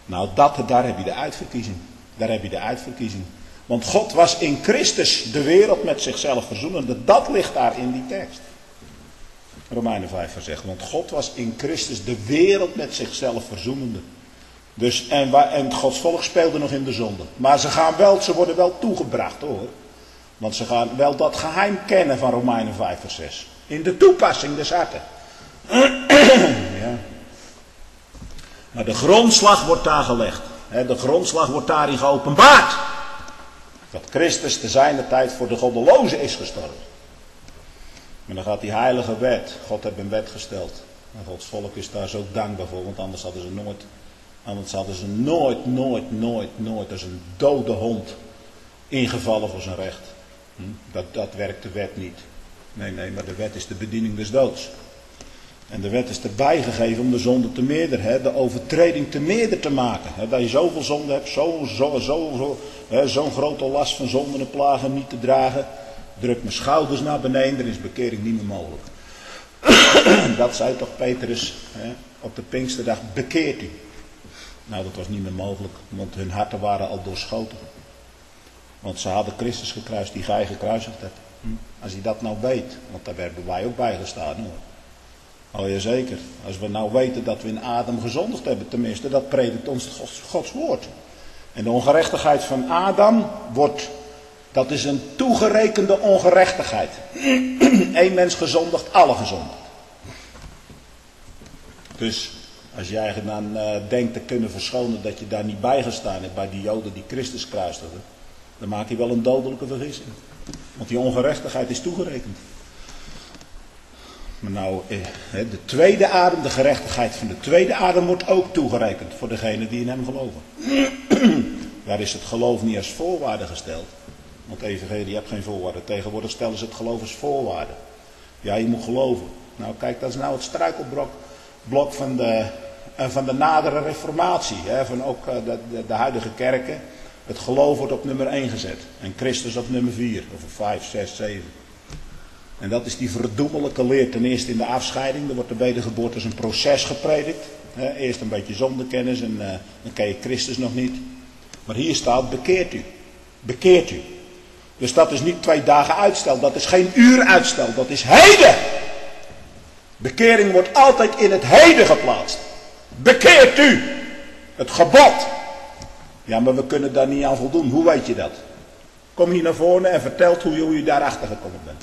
Nou, dat, daar heb je de uitverkiezing. Daar heb je de uitverkiezing. Want God was in Christus de wereld met zichzelf verzoenende. Dat ligt daar in die tekst. Romeinen vijf vers zegt. Want God was in Christus de wereld met zichzelf verzoenende. Dus, en, en Gods volk speelde nog in de zonde. Maar ze, gaan wel, ze worden wel toegebracht hoor. Want ze gaan wel dat geheim kennen van Romeinen vijf vers zes. In de toepassing des harten. Ja. Maar de grondslag wordt daar gelegd. De grondslag wordt daarin geopenbaard. Dat Christus te zijner tijd voor de goddelozen is gestorven. Maar dan gaat die heilige wet. God heeft een wet gesteld. En Gods volk is daar zo dankbaar voor. Want anders hadden ze nooit, anders hadden ze nooit, nooit, nooit, nooit als een dode hond ingevallen voor zijn recht. Dat, dat werkt de wet niet. Nee, nee, maar de wet is de bediening des doods. En de wet is erbij gegeven om de zonde te meerderen, hè, de overtreding te meerder te maken. Hè, dat je zoveel zonde hebt, zo'n zo, zo, zo, hè, zo'n grote last van zonden en plagen niet te dragen. Druk mijn schouders naar beneden, dan is bekering niet meer mogelijk. Dat zei toch Petrus, hè, op de Pinksterdag, bekeert u. Nou, dat was niet meer mogelijk, want hun harten waren al doorschoten. Want ze hadden Christus gekruist die gij gekruisigd hebt. Als je dat nou weet, want daar hebben wij ook bij gestaan hoor. Oh ja zeker, als we nou weten dat we in Adam gezondigd hebben, tenminste, dat predikt ons Gods, Gods woord. En de ongerechtigheid van Adam wordt, dat is een toegerekende ongerechtigheid. Eén mens gezondigd, alle gezondigd. Dus als jij dan uh, denkt te kunnen verschonen dat je daar niet bij gestaan hebt bij die Joden die Christus kruisigden, dan maak je wel een dodelijke vergissing. Want die ongerechtigheid is toegerekend. Maar nou, de tweede adem, de gerechtigheid van de tweede adem wordt ook toegerekend voor degenen die in hem geloven. Daar is het geloof niet als voorwaarde gesteld. Want de evangelie hebt geen voorwaarde. Tegenwoordig stellen ze het geloof als voorwaarde. Ja, je moet geloven. Nou kijk, dat is nou het struikelblok blok van, de, van de nadere reformatie. Hè, van ook de, de, de huidige kerken. Het geloof wordt op nummer één gezet. En Christus op nummer vier. Of op vijf, zes, zeven. En dat is die verdoemelijke leer. Ten eerste in de afscheiding. Er wordt de wedergeboorte als een proces gepredikt. He, eerst een beetje zondekennis en uh, dan ken je Christus nog niet. Maar hier staat bekeert u. Bekeert u. Dus dat is niet twee dagen uitstel. Dat is geen uur uitstel. Dat is heden. Bekering wordt altijd in het heden geplaatst. Bekeert u. Het gebod. Ja, maar we kunnen daar niet aan voldoen. Hoe weet je dat? Kom hier naar voren en vertelt hoe je, hoe je daarachter gekomen bent.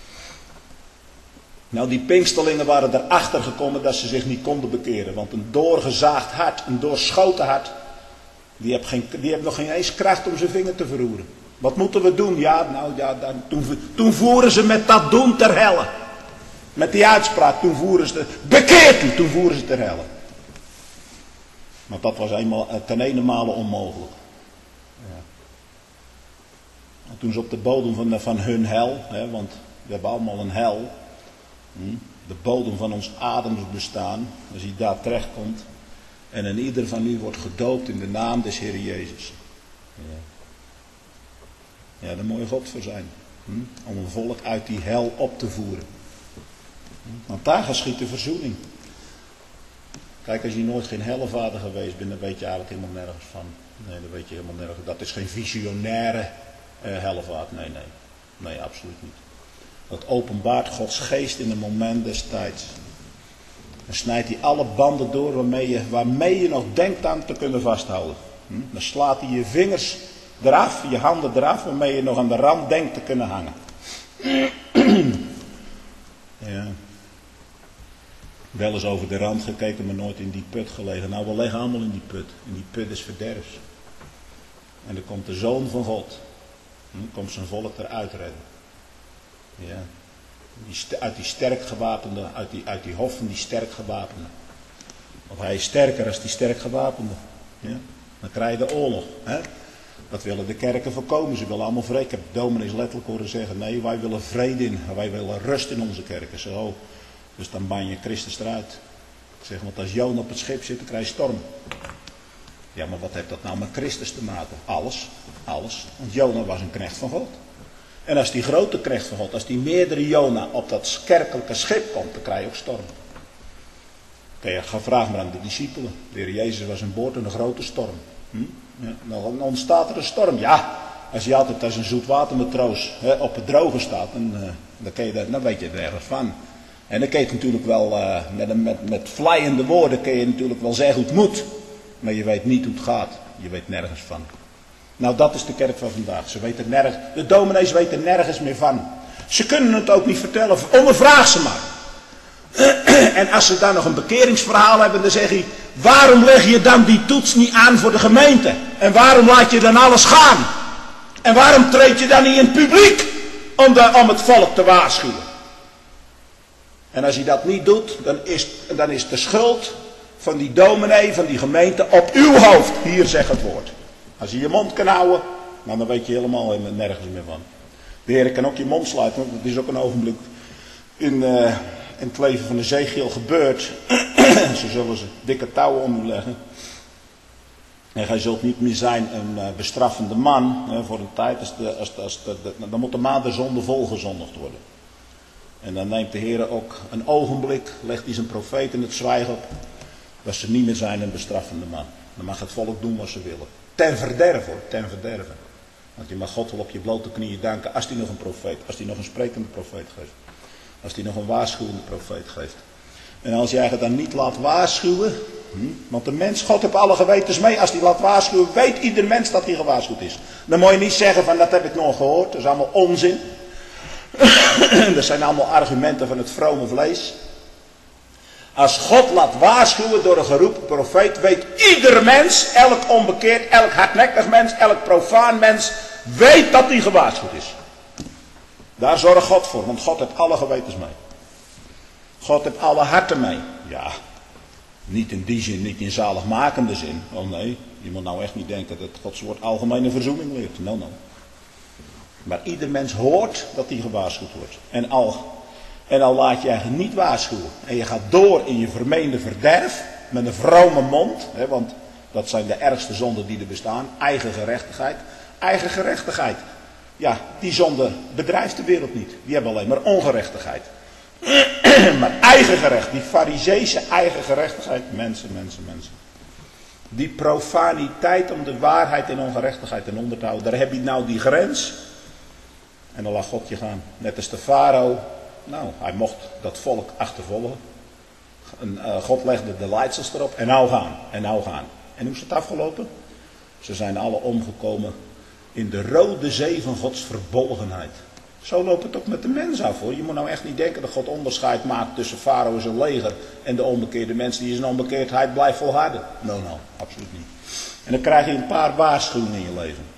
Nou, die Pinksterlingen waren erachter gekomen dat ze zich niet konden bekeren. Want een doorgezaagd hart, een doorschoten hart, die heeft, geen, die heeft nog geen eens kracht om zijn vinger te verroeren. Wat moeten we doen? Ja, nou ja, dan, toen, toen voeren ze met dat doen ter helle. Met die uitspraak, toen voeren ze, bekeert u, toen voeren ze ter helle. Maar dat was eenmaal, ten ene male onmogelijk. Ja. En toen ze op de bodem van, van hun hel, hè, want we hebben allemaal een hel. De bodem van ons ademsbestaan, als hij daar terechtkomt. En een ieder van u wordt gedoopt in de naam des Heer Jezus. Ja, ja daar moet je God voor zijn. Hm? Om een volk uit die hel op te voeren. Hm? Want daar geschiet de verzoening. Kijk, als je nooit geen hellevader geweest bent, dan weet je eigenlijk helemaal nergens van. Nee, dan weet je helemaal nergens. Dat is geen visionaire uh, hellevaart. Nee, nee. Nee, absoluut niet. Dat openbaart Gods geest in een moment des tijds. Dan snijdt hij alle banden door waarmee je, waarmee je nog denkt aan te kunnen vasthouden. Dan slaat hij je vingers eraf, je handen eraf, waarmee je nog aan de rand denkt te kunnen hangen. Ja. Wel eens over de rand gekeken, maar nooit in die put gelegen. Nou, we liggen allemaal in die put. En die put is verderfs. En dan komt de Zoon van God. En dan komt zijn volk eruit redden. Ja. Die, uit die sterk gewapende, uit die, uit die hof van die sterk gewapende. Want hij is sterker dan die sterk gewapende. Ja. Dan krijg je de oorlog. Hè? Dat willen de kerken voorkomen. Ze willen allemaal vrede. Ik heb dominees letterlijk horen zeggen, nee, wij willen vrede in. Wij willen rust in onze kerken. Zo. Dus dan ban je Christus eruit. Ik zeg, want als Jona op het schip zit, dan krijg je storm. Ja, maar wat heeft dat nou met Christus te maken? Alles. Alles. Want Jona was een knecht van God. En als die grote knecht van God, als die meerdere Jona op dat kerkelijke schip komt, dan krijg je ook storm. Oké, ga vragen maar aan de discipelen. De Heer Jezus was aan boord in een grote storm. Hm? Ja, dan ontstaat er een storm. Ja, als je altijd als een zoetwatermatroos hè, op het droge staat, dan, uh, dan, kun je daar, dan weet je er ergens van. En dan kun je het natuurlijk wel, uh, met, met, met vleiende woorden kun je natuurlijk wel zeggen hoe het moet. Maar je weet niet hoe het gaat. Je weet nergens van. Nou, dat is de kerk van vandaag. Ze weten nergens, de dominees weten nergens meer van. Ze kunnen het ook niet vertellen. Ondervraag ze maar. En als ze dan nog een bekeringsverhaal hebben, dan zeg je, waarom leg je dan die toets niet aan voor de gemeente? En waarom laat je dan alles gaan? En waarom treed je dan niet in het publiek om, de, om het volk te waarschuwen? En als je dat niet doet, dan is, dan is de schuld van die dominee, van die gemeente, op uw hoofd. Hier zeg het woord. Als je je mond kan houden, nou, dan weet je helemaal nergens meer van. De Heer kan ook je mond sluiten, want het is ook een ogenblik in, uh, in het leven van Ezechiel gebeurd. Zo zullen ze dikke touwen om u leggen. En gij zult niet meer zijn een uh, bestraffende man uh, voor een tijd. Als de, als de, als de, de, dan moet de maand der zonde volgezondigd worden. En dan neemt de Heer ook een ogenblik, legt hij zijn profeet in het zwijgen op. Dat ze niet meer zijn een bestraffende man. Dan mag het volk doen wat ze willen. Ten verderve hoor, ten verderve. Want je mag God wel op je blote knieën danken als hij nog een profeet, als hij nog een sprekende profeet geeft. Als hij nog een waarschuwende profeet geeft. En als jij het dan niet laat waarschuwen, hm, want de mens, God heeft alle gewetens mee, als hij laat waarschuwen, weet ieder mens dat hij gewaarschuwd is. Dan moet je niet zeggen van dat heb ik nog gehoord, dat is allemaal onzin. Dat zijn allemaal argumenten van het vrome vlees. Als God laat waarschuwen door een geroepen profeet, weet ieder mens, elk onbekeerd, elk hardnekkig mens, elk profaan mens, weet dat hij gewaarschuwd is. Daar zorgt God voor, want God heeft alle gewetens mee. God heeft alle harten mee. Ja, niet in die zin, niet in zaligmakende zin. Oh nee, je moet nou echt niet denken dat Gods woord algemene verzoening leert. No, no. Maar ieder mens hoort dat hij gewaarschuwd wordt. En al, en al laat je eigenlijk niet waarschuwen. En je gaat door in je vermeende verderf. Met een vrome mond. Hè, want dat zijn de ergste zonden die er bestaan. Eigen gerechtigheid. Eigen gerechtigheid. Ja, die zonde bedrijft de wereld niet. Die hebben alleen maar ongerechtigheid. Maar eigen gerecht. Die fariseese eigen gerechtigheid. Mensen, mensen, mensen. Die profaniteit om de waarheid en ongerechtigheid in onder te houden. Daar heb je nou die grens. En dan laat God je gaan. Net als de farao. Nou, hij mocht dat volk achtervolgen. En, uh, God legde de leidsels erop. En nou gaan. En nou gaan. En hoe is het afgelopen? Ze zijn alle omgekomen in de rode zee van Gods verbolgenheid. Zo loopt het ook met de mens af hoor. Je moet nou echt niet denken dat God onderscheid maakt tussen farao en zijn leger en de onbekeerde mens die in zijn onbekeerdheid blijft volharden. No, no, absoluut niet. En dan krijg je een paar waarschuwingen in je leven.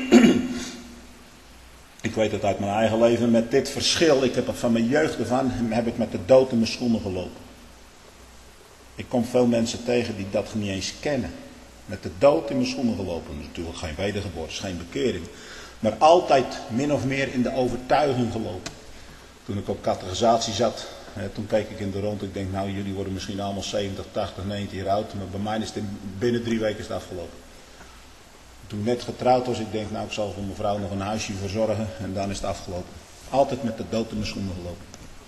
Ik weet het uit mijn eigen leven met dit verschil. Ik heb er van mijn jeugd ervan, heb ik met de dood in mijn schoenen gelopen. Ik kom veel mensen tegen die dat niet eens kennen. Met de dood in mijn schoenen gelopen. Dat is natuurlijk geen wedergeboorte, is geen bekering. Maar altijd min of meer in de overtuiging gelopen. Toen ik op catechisatie zat, hè, toen keek ik in de rond. Ik denk, nou jullie worden misschien allemaal zeventig, tachtig, negentig jaar oud. Maar bij mij is het binnen drie weken is het afgelopen. Toen ik net getrouwd was, ik denk, nou ik zal voor mijn vrouw nog een huisje verzorgen. En dan is het afgelopen. Altijd met de dood in mijn schoenen gelopen.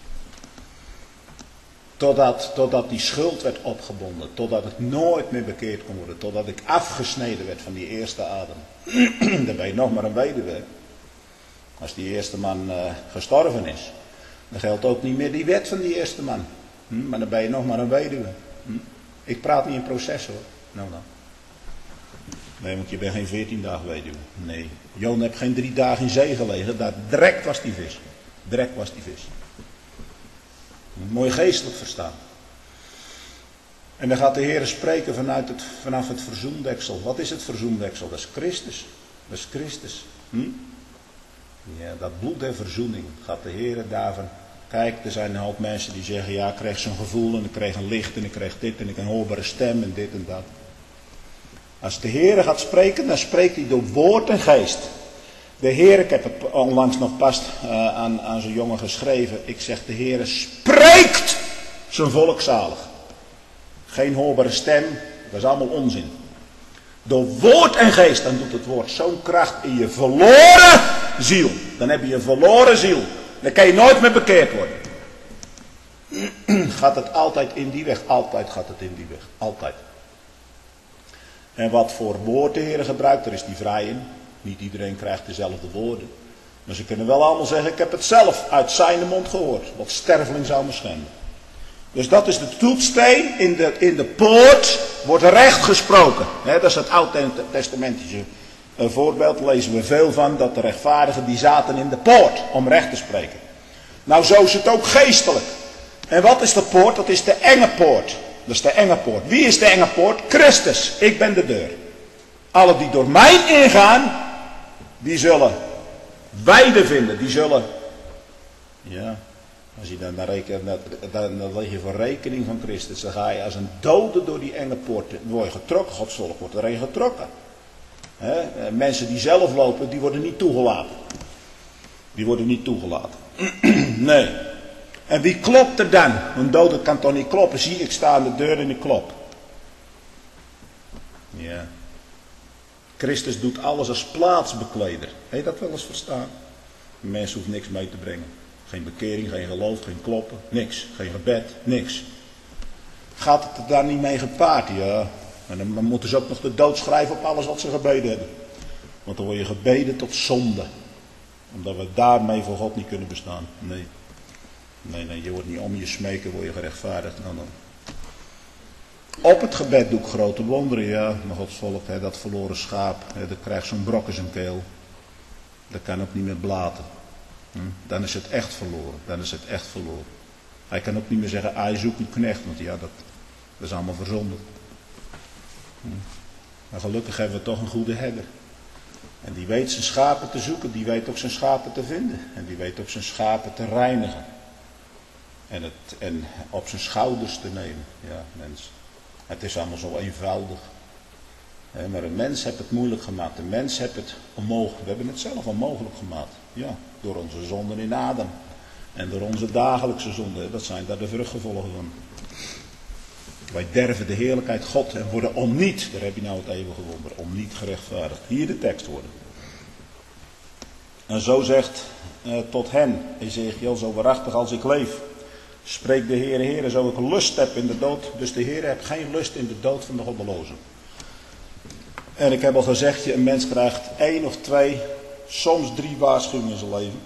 Totdat, totdat die schuld werd opgebonden. Totdat het nooit meer bekeerd kon worden. Totdat ik afgesneden werd van die eerste adem. Dan ben je nog maar een weduwe. Als die eerste man uh, gestorven is. Dan geldt ook niet meer die wet van die eerste man. Hm? Maar dan ben je nog maar een weduwe. Hm? Ik praat niet in proces hoor. Nou nou. Nee, want je bent geen veertien dagen weduwe. Nee. Joon heeft geen drie dagen in zee gelegen. Daar direct was die vis. Direct was die vis. Mooi geestelijk verstaan. En dan gaat de Heer spreken vanuit het, vanaf het verzoendeksel. Wat is het verzoendeksel? Dat is Christus. Dat is Christus. Hm? Ja, dat bloed der verzoening. Gaat de Heer daarvan. Kijk, er zijn een hoop mensen die zeggen, ja, ik kreeg zo'n gevoel en ik kreeg een licht en ik kreeg dit en ik een hoorbare stem en dit en dat. Als de Heer gaat spreken, dan spreekt hij door woord en geest. De Heer, ik heb het onlangs nog pas uh, aan, aan zo'n jongen geschreven. Ik zeg, de Heer spreekt zijn volk zalig. Geen hoorbare stem, dat is allemaal onzin. Door woord en geest, dan doet het woord zo'n kracht in je verloren ziel. Dan heb je een verloren ziel. Dan kan je nooit meer bekeerd worden. gaat het altijd in die weg. Altijd gaat het in die weg. Altijd. En wat voor woord de Heer gebruikt, daar is die vrij in. Niet iedereen krijgt dezelfde woorden. Maar ze kunnen wel allemaal zeggen, ik heb het zelf uit zijn mond gehoord. Wat sterveling zou me schenden. Dus dat is de toetssteen. In de, in de poort wordt recht gesproken. He, dat is het oud-testamentische voorbeeld. Daar lezen we veel van. Dat de rechtvaardigen die zaten in de poort om recht te spreken. Nou, zo is het ook geestelijk. En wat is de poort? Dat is de enge poort. Dat is de enge poort. Wie is de enge poort? Christus. Ik ben de deur. Alle die door mij ingaan, die zullen weide vinden. Die zullen, ja, als je dan naar rekent, dan, dan leg je voor rekening van Christus. Dan ga je als een dode door die enge poort. Dan word je getrokken. Gods volk wordt erin getrokken. He? Mensen die zelf lopen, die worden niet toegelaten. Die worden niet toegelaten. Nee. En wie klopt er dan? Een dode kan toch niet kloppen? Zie, ik sta aan de deur en ik klop. Ja. Christus doet alles als plaatsbekleder. Heb je dat wel eens verstaan? Een mens hoeft niks mee te brengen. Geen bekering, geen geloof, geen kloppen, niks. Geen gebed, niks. Gaat het er daar niet mee gepaard? Ja. En dan, dan moeten ze ook nog de dood schrijven op alles wat ze gebeden hebben. Want dan word je gebeden tot zonde. Omdat we daarmee voor God niet kunnen bestaan. Nee. Nee, nee, je wordt niet om je smeken, word je gerechtvaardigd. Nou, dan. Op het gebed doe ik grote wonderen, ja. Maar Gods volk, hè, dat verloren schaap, hè, dat krijgt zo'n brok in zijn keel. Dat kan ook niet meer blaten. Hm? Dan is het echt verloren. Dan is het echt verloren. Hij kan ook niet meer zeggen, hij zoekt een knecht, want ja, dat, dat is allemaal verzonden. Hm? Maar gelukkig hebben we toch een goede herder. En die weet zijn schapen te zoeken, die weet ook zijn schapen te vinden. En die weet ook zijn schapen te reinigen. En, het, en op zijn schouders te nemen. Ja, mens. Het is allemaal zo eenvoudig. He, maar een mens heeft het moeilijk gemaakt. Een mens heeft het onmogelijk. We hebben het zelf onmogelijk gemaakt. Ja, door onze zonden in Adam. En door onze dagelijkse zonden. Dat zijn daar de vruchtgevolgen van. Wij derven de heerlijkheid God en worden om niet, daar heb je nou het eeuwige wonder, om niet gerechtvaardigd. Hier de tekst worden. En zo zegt eh, tot hen, Ezekiel, zo waarachtig als ik leef, spreekt de Heere, Heere, zo ik lust heb in de dood. Dus de Heere heeft geen lust in de dood van de goddelozen. En ik heb al gezegd, je, een mens krijgt één of twee, soms drie waarschuwingen in zijn leven.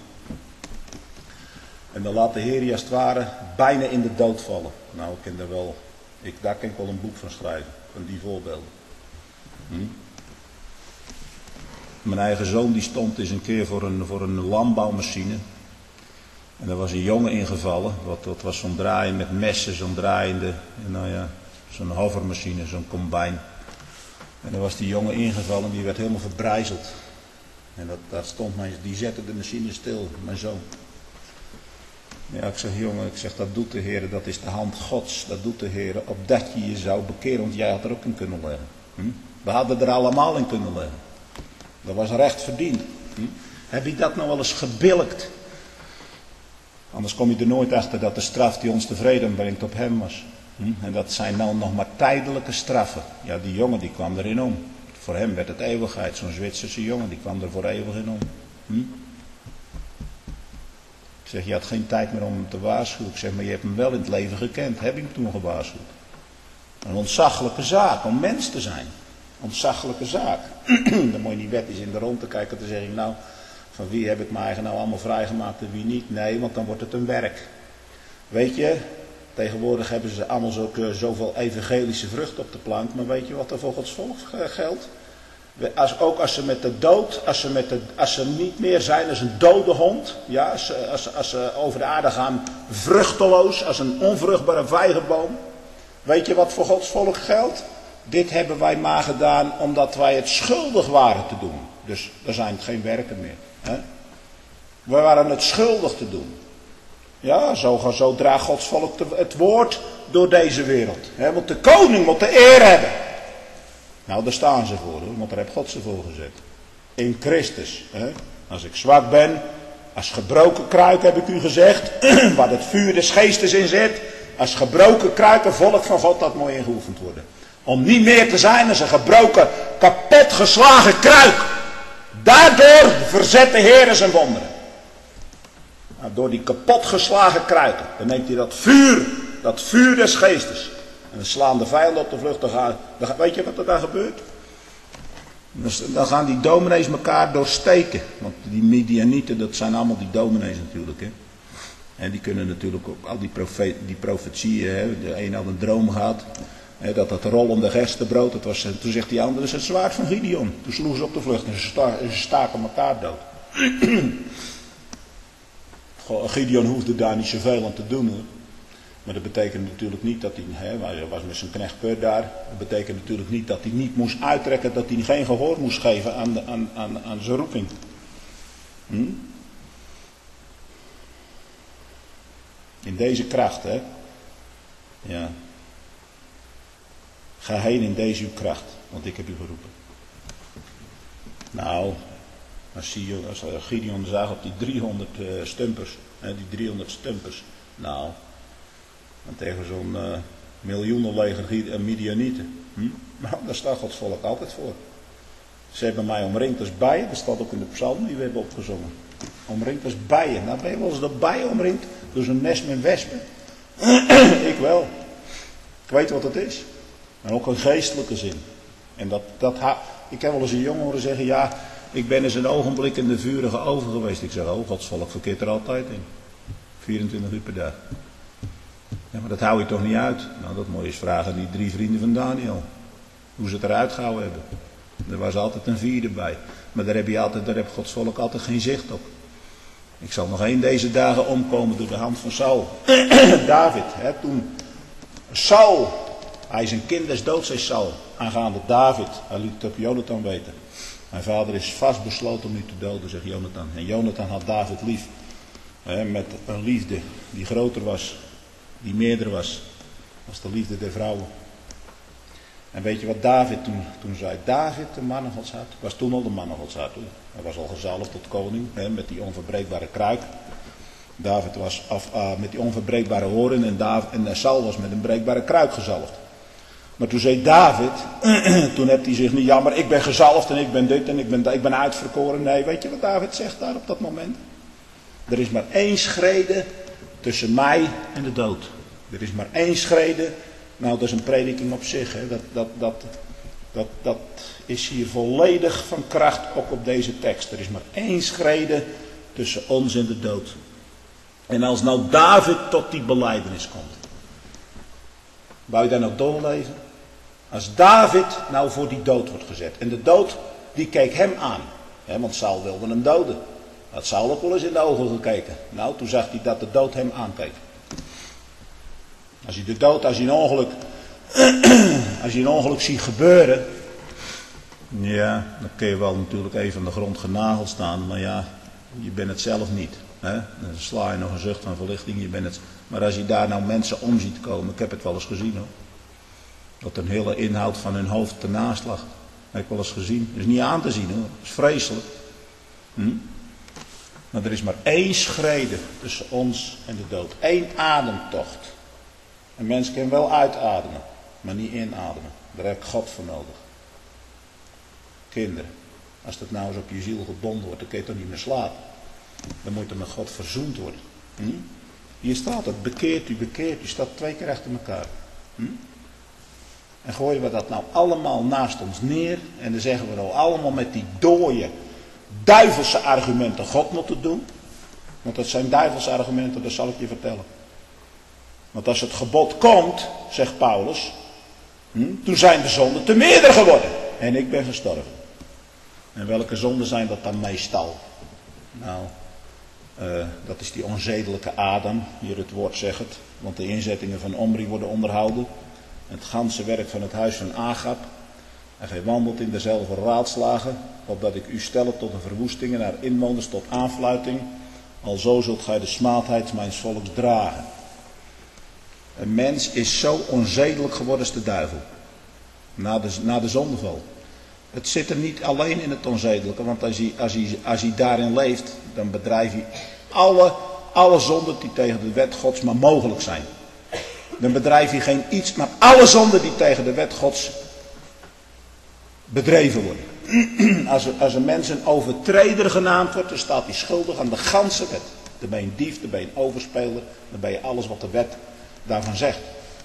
En dan laat de Heer je als het ware bijna in de dood vallen. Nou, ik ken daar wel, ik, daar kan ik wel een boek van schrijven, van die voorbeelden. Hm? Mijn eigen zoon die stond eens een keer voor een, voor een landbouwmachine. En er was een jongen ingevallen, wat, wat was zo'n draaien met messen, zo'n draaiende, nou ja, zo'n hovermachine, zo'n combine. En er was die jongen ingevallen, die werd helemaal verbrijzeld. En dat, dat stond mij, die zette de machine stil, mijn zoon. Ja, ik zeg, jongen, ik zeg, dat doet de Heer, dat is de hand Gods, dat doet de Heer, opdat je je zou bekeren, want jij had er ook in kunnen leggen. Hm? We hadden er allemaal in kunnen leggen. Dat was recht verdiend. Hm? Heb je dat nou wel eens gebillijkt? Anders kom je er nooit achter dat de straf die ons tevreden brengt op hem was. Hm? En dat zijn nou nog maar tijdelijke straffen. Ja, die jongen die kwam erin om. Voor hem werd het eeuwigheid. Zo'n Zwitserse jongen die kwam er voor eeuwig in om. Hm? Ik zeg, je had geen tijd meer om hem te waarschuwen. Ik zeg, maar je hebt hem wel in het leven gekend. Heb je hem toen gewaarschuwd? Een ontzaglijke zaak om mens te zijn. Ontzaglijke zaak. Dan moet je niet wettig in de rondte kijken. Dan zeg ik, nou, van wie heb ik me eigenlijk nou allemaal vrijgemaakt en wie niet? Nee, want dan wordt het een werk. Weet je, tegenwoordig hebben ze allemaal zo, zoveel evangelische vrucht op de plank. Maar weet je wat er voor Gods volk geldt? Als, ook als ze met de dood, als ze, met de, als ze niet meer zijn als een dode hond. Ja, als, ze, als, als ze over de aarde gaan vruchteloos, als een onvruchtbare vijgenboom. Weet je wat voor Gods volk geldt? Dit hebben wij maar gedaan omdat wij het schuldig waren te doen. Dus er zijn geen werken meer. Hè? We waren het schuldig te doen. Ja, zo, zo draagt Gods volk het woord door deze wereld. Hè? Want de koning moet de eer hebben. Nou, daar staan ze voor, hoor, want daar heeft God ze voor gezet. In Christus. Hè? Als ik zwak ben, als gebroken kruik heb ik u gezegd, waar het vuur des geestes in zit. Als gebroken kruik, een volk van God, dat moet ingeoefend worden. Om niet meer te zijn als een gebroken, kapot geslagen kruik. Daardoor verzet de Heer zijn wonderen. Nou, door die kapotgeslagen kruiken. Dan neemt hij dat vuur, dat vuur des geestes. En dan slaan de vijanden op de vlucht. Dan gaan, dan, weet je wat er daar gebeurt? Dan gaan die dominees elkaar doorsteken. Want die Midianieten, dat zijn allemaal die dominees natuurlijk. Hè? En die kunnen natuurlijk ook al die, profe die profetieën. Hè? De een had een droom gehad. Hè, dat dat rollende gerstebrood. Dat was, toen zegt die andere, dat is het zwaard van Gideon. Toen sloegen ze op de vlucht en ze, sta, ze staken elkaar dood. Gideon hoefde daar niet zoveel aan te doen. Hoor. Maar dat betekent natuurlijk niet dat hij, hè, hij was met zijn knecht Pur daar. Dat betekent natuurlijk niet dat hij niet moest uittrekken, dat hij geen gehoor moest geven aan, de, aan, aan, aan zijn roeping. Hm? In deze kracht, hè. Ja. Ga heen in deze uw kracht, want ik heb u geroepen. Nou, als, als Gideon zag op die driehonderd uh, stumpers, hè, die driehonderd stumpers, nou... En tegen zo'n uh, miljoenenleger uh, Midianieten. Hm? Nou, daar staat Gods volk altijd voor. Ze hebben mij omringd als bijen. Dat staat ook in de psalm die we hebben opgezongen. Omringd als bijen. Nou, ben je wel eens door bijen omringd? Door zo'n nest met wespen? Ik wel. Ik weet wat het is. En ook een geestelijke zin. En dat, dat ha- ik heb wel eens een jongen horen zeggen, ja, ik ben eens een ogenblik in de vurige oven geweest. Ik zeg, oh, Gods volk verkeert er altijd in. vierentwintig uur per dag. Ja, maar dat hou je toch niet uit? Nou, dat moet je eens vragen aan die drie vrienden van Daniel. Hoe ze het eruit gehouden hebben. Er was altijd een vierde bij. Maar daar heb je altijd, daar heb Gods volk altijd geen zicht op. Ik zal nog één deze dagen omkomen door de hand van Saul. David, hè, toen Saul, hij is een kind des doods, zei Saul, aangaande David. Hij liet het op Jonathan weten. Mijn vader is vastbesloten om u te doden, zegt Jonathan. En Jonathan had David lief. Hè, met een liefde die groter was. Die meerder was, als de liefde der vrouwen. En weet je wat David toen, toen zei? David, de mannengodshart, was toen al de mannengodshart. Hij was al gezalfd tot koning, hè, met die onverbreekbare kruik. David was af, uh, met die onverbreekbare hoorn en, David, en Saul was met een breekbare kruik gezalfd. Maar toen zei David, toen heeft hij zich niet, ja maar ik ben gezalfd en ik ben dit en ik ben, ik ben uitverkoren. Nee, weet je wat David zegt daar op dat moment? Er is maar één schrede tussen mij en de dood. Er is maar één schrede. Nou, dat is een prediking op zich. Hè. Dat, dat, dat, dat, dat is hier volledig van kracht, ook op deze tekst. Er is maar één schrede tussen ons en de dood. En als nou David tot die belijdenis komt. Wou je daar nou doorleven? Als David nou voor die dood wordt gezet. En de dood, die keek hem aan. Hè, want Saul wilde hem doden. Had Saul ook wel eens in de ogen gekeken. Nou, toen zag hij dat de dood hem aankeek. Als je de dood, als je een ongeluk, als je een ongeluk ziet gebeuren. Ja, dan kun je wel natuurlijk even aan de grond genageld staan. Maar ja, je bent het zelf niet. Hè? Dan sla je nog een zucht van verlichting. Je bent het. Maar als je daar nou mensen om ziet komen. Ik heb het wel eens gezien hoor. Dat een hele inhoud van hun hoofd ernaast lag. Dat heb ik wel eens gezien. Dat is niet aan te zien hoor. Dat is vreselijk. Hm? Maar er is maar één schrede tussen ons en de dood. Eén ademtocht. Een mens kan wel uitademen, maar niet inademen. Daar heb ik God voor nodig. Kinderen, als dat nou eens op je ziel gebonden wordt, dan kun je toch niet meer slapen. Dan moet er met God verzoend worden. Hm? Hier staat het, bekeert u, bekeert u, staat twee keer achter elkaar. Hm? En gooien we dat nou allemaal naast ons neer. En dan zeggen we nou allemaal met die dooie, duivelse argumenten God moeten doen. Want dat zijn duivelse argumenten, dat zal ik je vertellen. Want als het gebod komt, zegt Paulus, hm, toen zijn de zonden te meerder geworden. En ik ben gestorven. En welke zonden zijn dat dan meestal? Nou, uh, dat is die onzedelijke Adam, hier het woord zegt het. Want de inzettingen van Omri worden onderhouden. Het ganse werk van het huis van Agab. En gij wandelt in dezelfde raadslagen, opdat ik u stelle tot een verwoesting en haar inwoners tot aanfluiting. Alzo zult gij de smaadheid mijns volks dragen. Een mens is zo onzedelijk geworden als de duivel. Na de, na de zondeval. Het zit er niet alleen in het onzedelijke. Want als hij, als hij, als hij daarin leeft. Dan bedrijft hij alle, alle zonden die tegen de wet Gods maar mogelijk zijn. Dan bedrijft hij geen iets. Maar alle zonden die tegen de wet Gods bedreven worden. Als, als een mens een overtreder genaamd wordt. Dan staat hij schuldig aan de ganse wet. Dan ben je een dief, dan ben je een overspeler, dan ben je alles wat de wet daarvan zegt.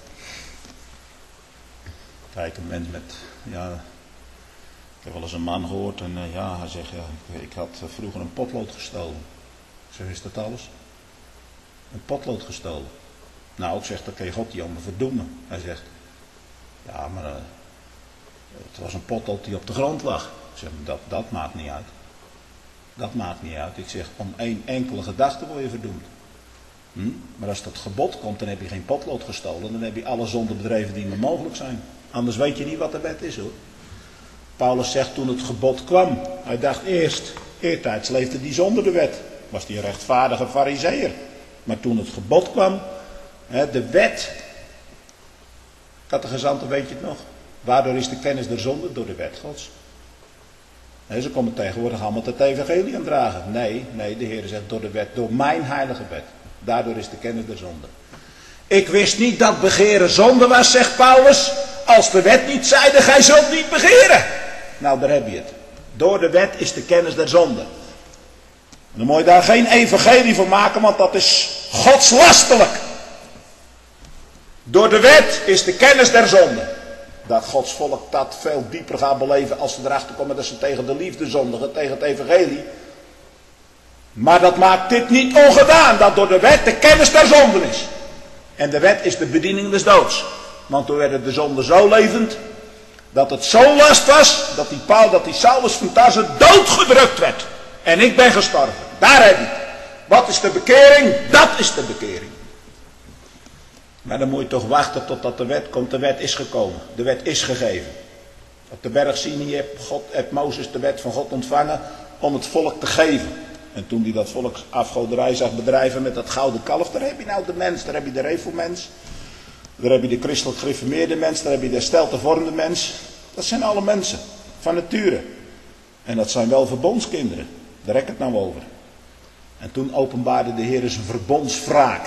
Kijk, een mens met, ja, ik heb wel eens een man gehoord en uh, ja, hij zegt, ja, ik, ik had vroeger een potlood gestolen. Ik zeg, is dat alles? Een potlood gestolen. Nou, ik zeg, dan kun je God die allemaal verdoemen. Hij zegt, ja, maar uh, het was een potlood die op de grond lag. Ik zeg, dat, dat maakt niet uit. Dat maakt niet uit. Ik zeg, om één enkele gedachte word je verdoemd. Hm? Maar als dat gebod komt, dan heb je geen potlood gestolen. Dan heb je alle zonden bedreven die maar mogelijk zijn. Anders weet je niet wat de wet is, hoor. Paulus zegt toen het gebod kwam. Hij dacht eerst, eertijds leefde die zonder de wet. Was die een rechtvaardige farizeeër. Maar toen het gebod kwam, hè, de wet. Kattegezanten, weet je het nog? Waardoor is de kennis der zonde? Door de wet Gods. Nee, ze komen tegenwoordig allemaal het evangelie aan dragen. Nee, nee, de Heer zegt door de wet, door mijn heilige wet. Daardoor is de kennis der zonde. Ik wist niet dat begeren zonde was, zegt Paulus. Als de wet niet zeide, gij zult niet begeren. Nou, daar heb je het. Door de wet is de kennis der zonde. En dan moet je daar geen evangelie van maken, want dat is godslastelijk. Door de wet is de kennis der zonde. Dat Gods volk dat veel dieper gaat beleven als ze erachter komen dat ze tegen de liefde zondigen, tegen het evangelie. Maar dat maakt dit niet ongedaan, dat door de wet de kennis der zonde is. En de wet is de bediening des doods. Want toen werd de zonde zo levend, dat het zo last was, dat die Paul, dat die Saulus van Tarsus doodgedrukt werd. En ik ben gestorven. Daar heb je het. Wat is de bekering? Dat is de bekering. Maar dan moet je toch wachten totdat de wet komt. De wet is gekomen. De wet is gegeven. Op de berg Sinai heeft, God, heeft Mozes de wet van God ontvangen om het volk te geven. En toen hij dat volk afgoderij zag bedrijven met dat gouden kalf, daar heb je nou de mens, daar heb je de reformens. Daar heb je de christelijk gereformeerde mens, daar heb je de steltevormde mens. Dat zijn alle mensen, van nature. En dat zijn wel verbondskinderen, daar rek ik het nou over. En toen openbaarde de Heer zijn verbondswraak.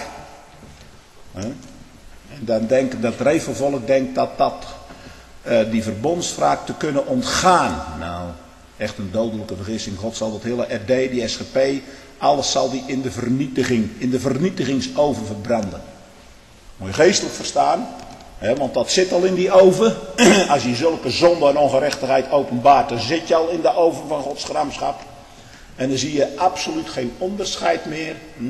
En dan denkt dat refelvolk denkt dat, dat uh, die verbondswraak te kunnen ontgaan. Nou, echt een dodelijke vergissing. God zal dat hele R D, die S G P, alles zal die in de vernietiging, in de vernietigingsoven verbranden. Moet je geestelijk verstaan, hè, want dat zit al in die oven. Als je zulke zonde en ongerechtigheid openbaart, dan zit je al in de oven van Gods gramschap. En dan zie je absoluut geen onderscheid meer. Hm?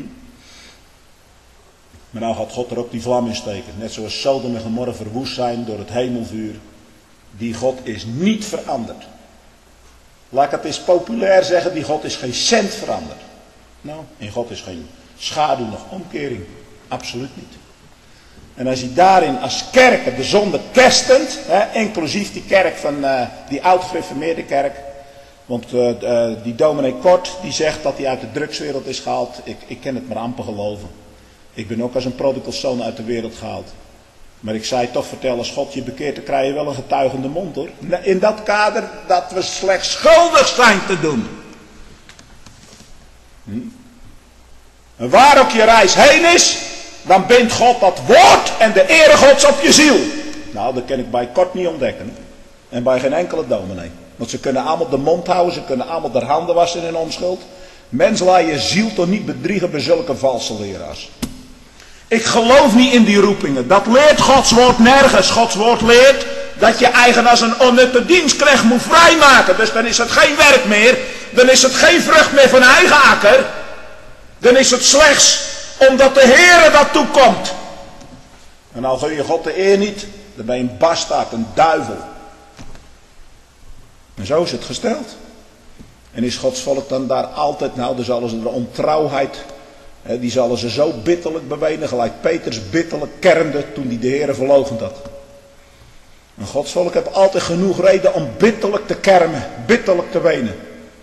Maar nou gaat God er ook die vlam in steken. Net zoals Sodom en Gomorra verwoest zijn door het hemelvuur. Die God is niet veranderd. Laat ik het eens populair zeggen, die God is geen cent veranderd. Nou, in God is geen schaduw nog omkering. Absoluut niet. En als je daarin als kerken de zonde kerstend, hè, inclusief die kerk van uh, die oud-gereformeerde kerk. Want uh, uh, die dominee Kort, die zegt dat hij uit de drugswereld is gehaald. Ik, ik ken het maar amper geloven. Ik ben ook als een prodigal zoon uit de wereld gehaald. Maar ik zei toch vertellen, als God je bekeert, dan krijg je wel een getuigende mond, hoor. In dat kader dat we slechts schuldig zijn te doen. Hm? En waar ook je reis heen is, dan bindt God dat woord en de ere Gods op je ziel. Nou, dat kan ik bij Kort niet ontdekken. En bij geen enkele dominee. Want ze kunnen allemaal de mond houden, ze kunnen allemaal de handen wassen in onschuld. Mens, laat je ziel toch niet bedriegen bij zulke valse leraars. Ik geloof niet in die roepingen. Dat leert Gods woord nergens. Gods woord leert dat je eigen als een onnutte dienstknecht moet vrijmaken. Dus dan is het geen werk meer. Dan is het geen vrucht meer van eigen akker. Dan is het slechts omdat de Heere dat toekomt. En nou gun je God de eer niet, dan ben je een bastaard, een duivel. En zo is het gesteld. En is Gods volk dan daar altijd, nou dan zullen ze de ontrouwheid, hè, die zullen ze zo bitterlijk bewenen, gelijk Petrus bitterlijk kermde toen hij de Heere verloochend had. En Gods volk heeft altijd genoeg reden om bitterlijk te kermen, bitterlijk te wenen.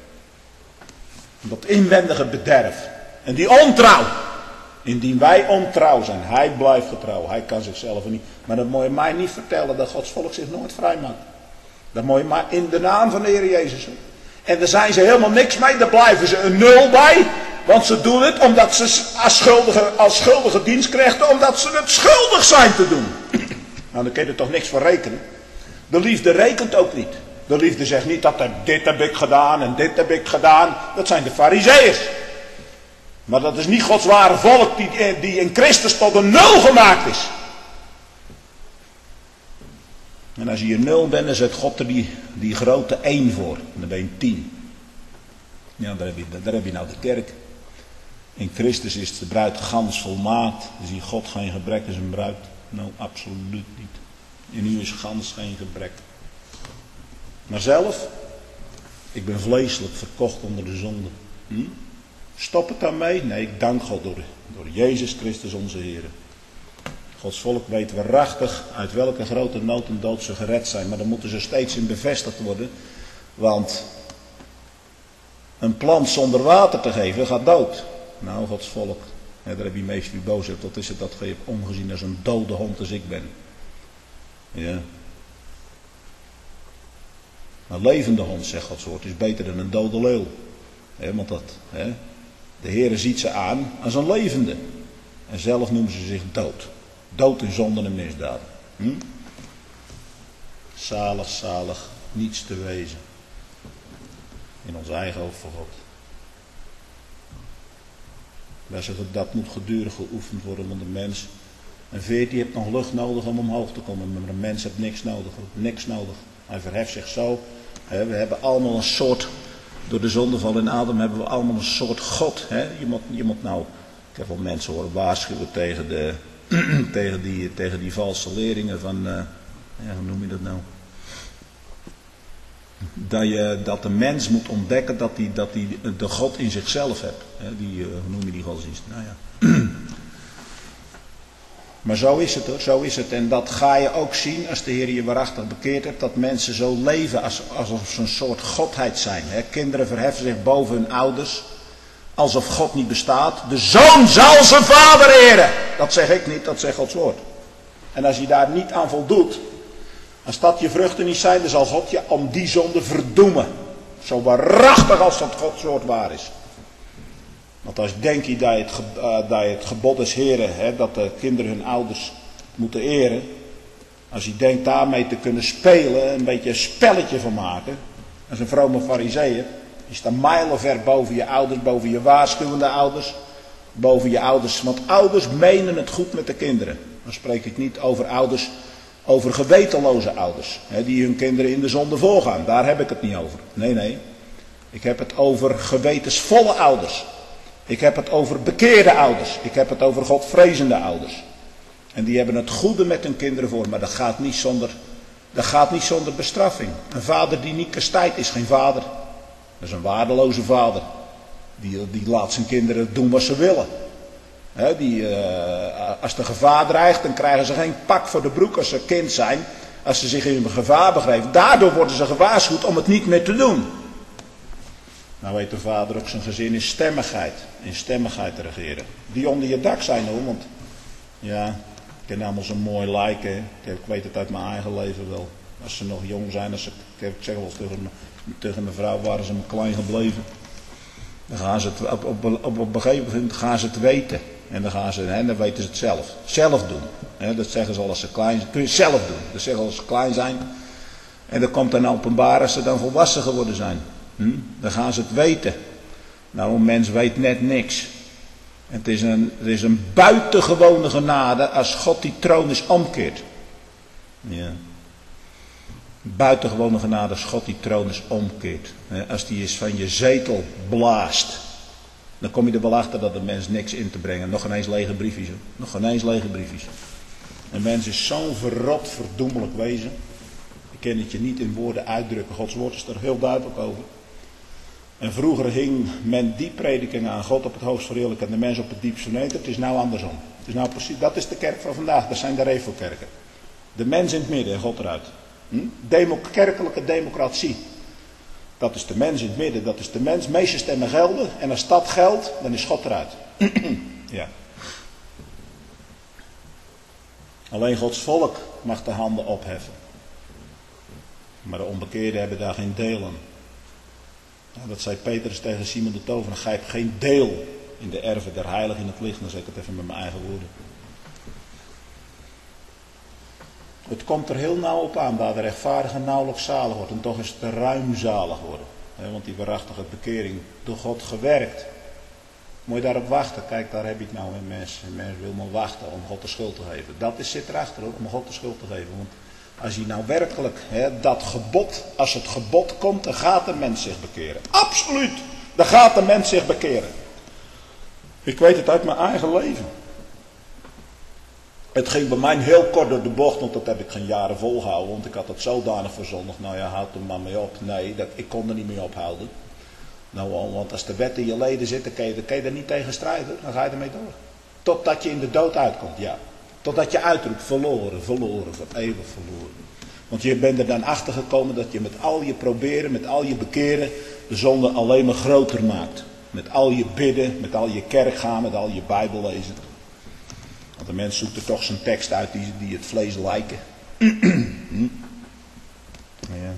Dat inwendige bederf. En die ontrouw. Indien wij ontrouw zijn, hij blijft getrouw, hij kan zichzelf niet. Maar dan moet je mij niet vertellen dat Gods volk zich nooit vrij maakt. Dat moet je maar in de naam van de Heer Jezus doen. En daar zijn ze helemaal niks mee, daar blijven ze een nul bij. Want ze doen het omdat ze als schuldige, als schuldige dienstknechten, omdat ze het schuldig zijn te doen. Nou, dan kun je er toch niks voor rekenen. De liefde rekent ook niet. De liefde zegt niet dat dit heb ik gedaan en dit heb ik gedaan. Dat zijn de farizeeërs. Maar dat is niet Gods ware volk die, die in Christus tot een nul gemaakt is. En als je hier nul bent, dan zet God er die, die grote één voor. En dan ben je tien. Ja, daar heb je, daar heb je nou de kerk. In Christus is de bruid gans volmaakt. Dus die God geen gebrek in zijn bruid. Nou, absoluut niet. In u is gans geen gebrek. Maar zelf, ik ben vleeselijk verkocht onder de zonde. Hm? Stop het daarmee? Nee, ik dank God door, door Jezus Christus onze Heer. Gods volk weet waarachtig uit welke grote nood en dood ze gered zijn. Maar daar moeten ze steeds in bevestigd worden. Want een plant zonder water te geven gaat dood. Nou, Gods volk, ja, daar heb je meest wie boos hebt. Wat is het dat je hebt omgezien als een dode hond als ik ben. Ja. Een levende hond, zegt Gods woord, is beter dan een dode leeuw. He, want dat, he, de Heere ziet ze aan als een levende. En zelf noemen ze zich dood. Dood in zonde en misdaden. Hm? Zalig, zalig, niets te wezen. In ons eigen hoofd voor God. Wij zeggen dat moet gedurig geoefend worden onder de mens. Een veert die heeft nog lucht nodig om omhoog te komen. Maar een mens heeft niks nodig. Niks nodig. Hij verheft zich zo. We hebben allemaal een soort, door de zondeval in Adam hebben we allemaal een soort God. Je moet, je moet nou, ik heb wel mensen horen waarschuwen tegen, de, tegen, die, tegen die valse leringen van, uh, ja, hoe noem je dat nou? Dat, je, dat de mens moet ontdekken dat hij dat die de God in zichzelf heeft. Die, uh, hoe noem je die godsdienst? Nou ja. Maar zo is het hoor, zo is het. En dat ga je ook zien als de Heer je waarachtig bekeerd hebt. Dat mensen zo leven als, alsof ze een soort godheid zijn. Hè? Kinderen verheffen zich boven hun ouders. Alsof God niet bestaat. De zoon zal zijn vader eren. Dat zeg ik niet, dat zegt Gods woord. En als je daar niet aan voldoet. Als dat je vruchten niet zijn, dan zal God je om die zonde verdoemen. Zo waarachtig als dat Gods woord waar is. Want als denk je dat je het, uh, dat je het gebod is heren, hè, dat de kinderen hun ouders moeten eren. Als je denkt daarmee te kunnen spelen, een beetje een spelletje van maken. Als een vrome farizeeër. Die staan mijlenver boven je ouders, boven je waarschuwende ouders. Boven je ouders. Want ouders menen het goed met de kinderen. Dan spreek ik niet over ouders, over gewetenloze ouders. Hè, die hun kinderen in de zonde voorgaan. Daar heb ik het niet over. Nee, nee. Ik heb het over gewetensvolle ouders. Ik heb het over bekeerde ouders. Ik heb het over godvrezende ouders. En die hebben het goede met hun kinderen voor. Maar dat gaat niet zonder, dat gaat niet zonder bestraffing. Een vader die niet kastijdt is geen vader. Dat is een waardeloze vader. Die, die laat zijn kinderen doen wat ze willen. He, die, uh, als er gevaar dreigt, dan krijgen ze geen pak voor de broek als ze kind zijn. Als ze zich in een gevaar begeven. Daardoor worden ze gewaarschuwd om het niet meer te doen. Nou weet de vader ook zijn gezin in stemmigheid. In stemmigheid te regeren. Die onder je dak zijn hoor. Want ja, ik ken allemaal zo mooi lijken. Ik weet het uit mijn eigen leven wel. Als ze nog jong zijn. Als ze, ik zeg wel tegen, tegen mijn vrouw waren ze me klein gebleven. Dan gaan ze het op, op, op, op een gegeven moment gaan ze het weten. En dan gaan ze, hè, dan weten ze het zelf. Zelf doen. Hè, dat zeggen ze al als ze klein zijn. Kun je zelf doen. Dat zeggen ze als ze klein zijn. En dat komt dan openbaar als ze dan volwassen geworden zijn. Hm? Dan gaan ze het weten. Nou, een mens weet net niks. En het is een, het is een buitengewone genade als God die troon is omkeert. Ja. Buitengewone genade als God die troon is omkeert. Als die is van je zetel blaast. Dan kom je er wel achter dat de mens niks in te brengen. Nog ineens lege briefjes. Nog ineens lege briefjes. Een mens is zo'n verrot, verdoemelijk wezen. Ik kan het je niet in woorden uitdrukken. Gods woord is er heel duidelijk over. En vroeger hing men die prediking aan God op het hoogst verheerlijken en de mens op het diepst vernederd. Het is nou andersom. Het is nou precies, dat is de kerk van vandaag. Dat zijn de revelkerken. De mens in het midden en God eruit. Hm? Demo- kerkelijke democratie. Dat is de mens in het midden. Dat is de mens. De meeste stemmen gelden. En als dat geldt, dan is God eruit. Ja. Alleen Gods volk mag de handen opheffen. Maar de onbekeerden hebben daar geen deel aan. Ja, dat zei Petrus tegen Simon de Tovenaar. Gij hebt geen deel in de erven der heiligen in het licht. Dan zeg ik het even met mijn eigen woorden. Het komt er heel nauw op aan dat de rechtvaardige nauwelijks zalig wordt. En toch is het ruim zalig worden. He, want die waarachtige bekering door God gewerkt. Moet je daarop wachten? Kijk, daar heb je het nou. Een mens, een mens wil maar wachten om God de schuld te geven. Dat is, zit erachter ook, om God de schuld te geven. Want als je nou werkelijk hè, dat gebod, als het gebod komt, dan gaat de mens zich bekeren. Absoluut, dan gaat de mens zich bekeren. Ik weet het uit mijn eigen leven. Het ging bij mij heel kort door de bocht, want dat heb ik geen jaren volgehouden. Want ik had het zodanig verzondigd. Nou ja, houd er maar mee op. Nee, dat, ik kon er niet mee ophouden. Nou, want als de wet in je leden zit, dan kun je, dan kun je er niet tegen strijden. Dan ga je ermee door. Totdat je in de dood uitkomt, ja. Totdat je uitroept, verloren, verloren, voor eeuwig verloren. Want je bent er dan achter gekomen dat je met al je proberen, met al je bekeren, de zonde alleen maar groter maakt. Met al je bidden, met al je kerk gaan, met al je Bijbel lezen. Want de mens zoekt er toch zijn tekst uit die, die het vlees lijken. hm? Ja.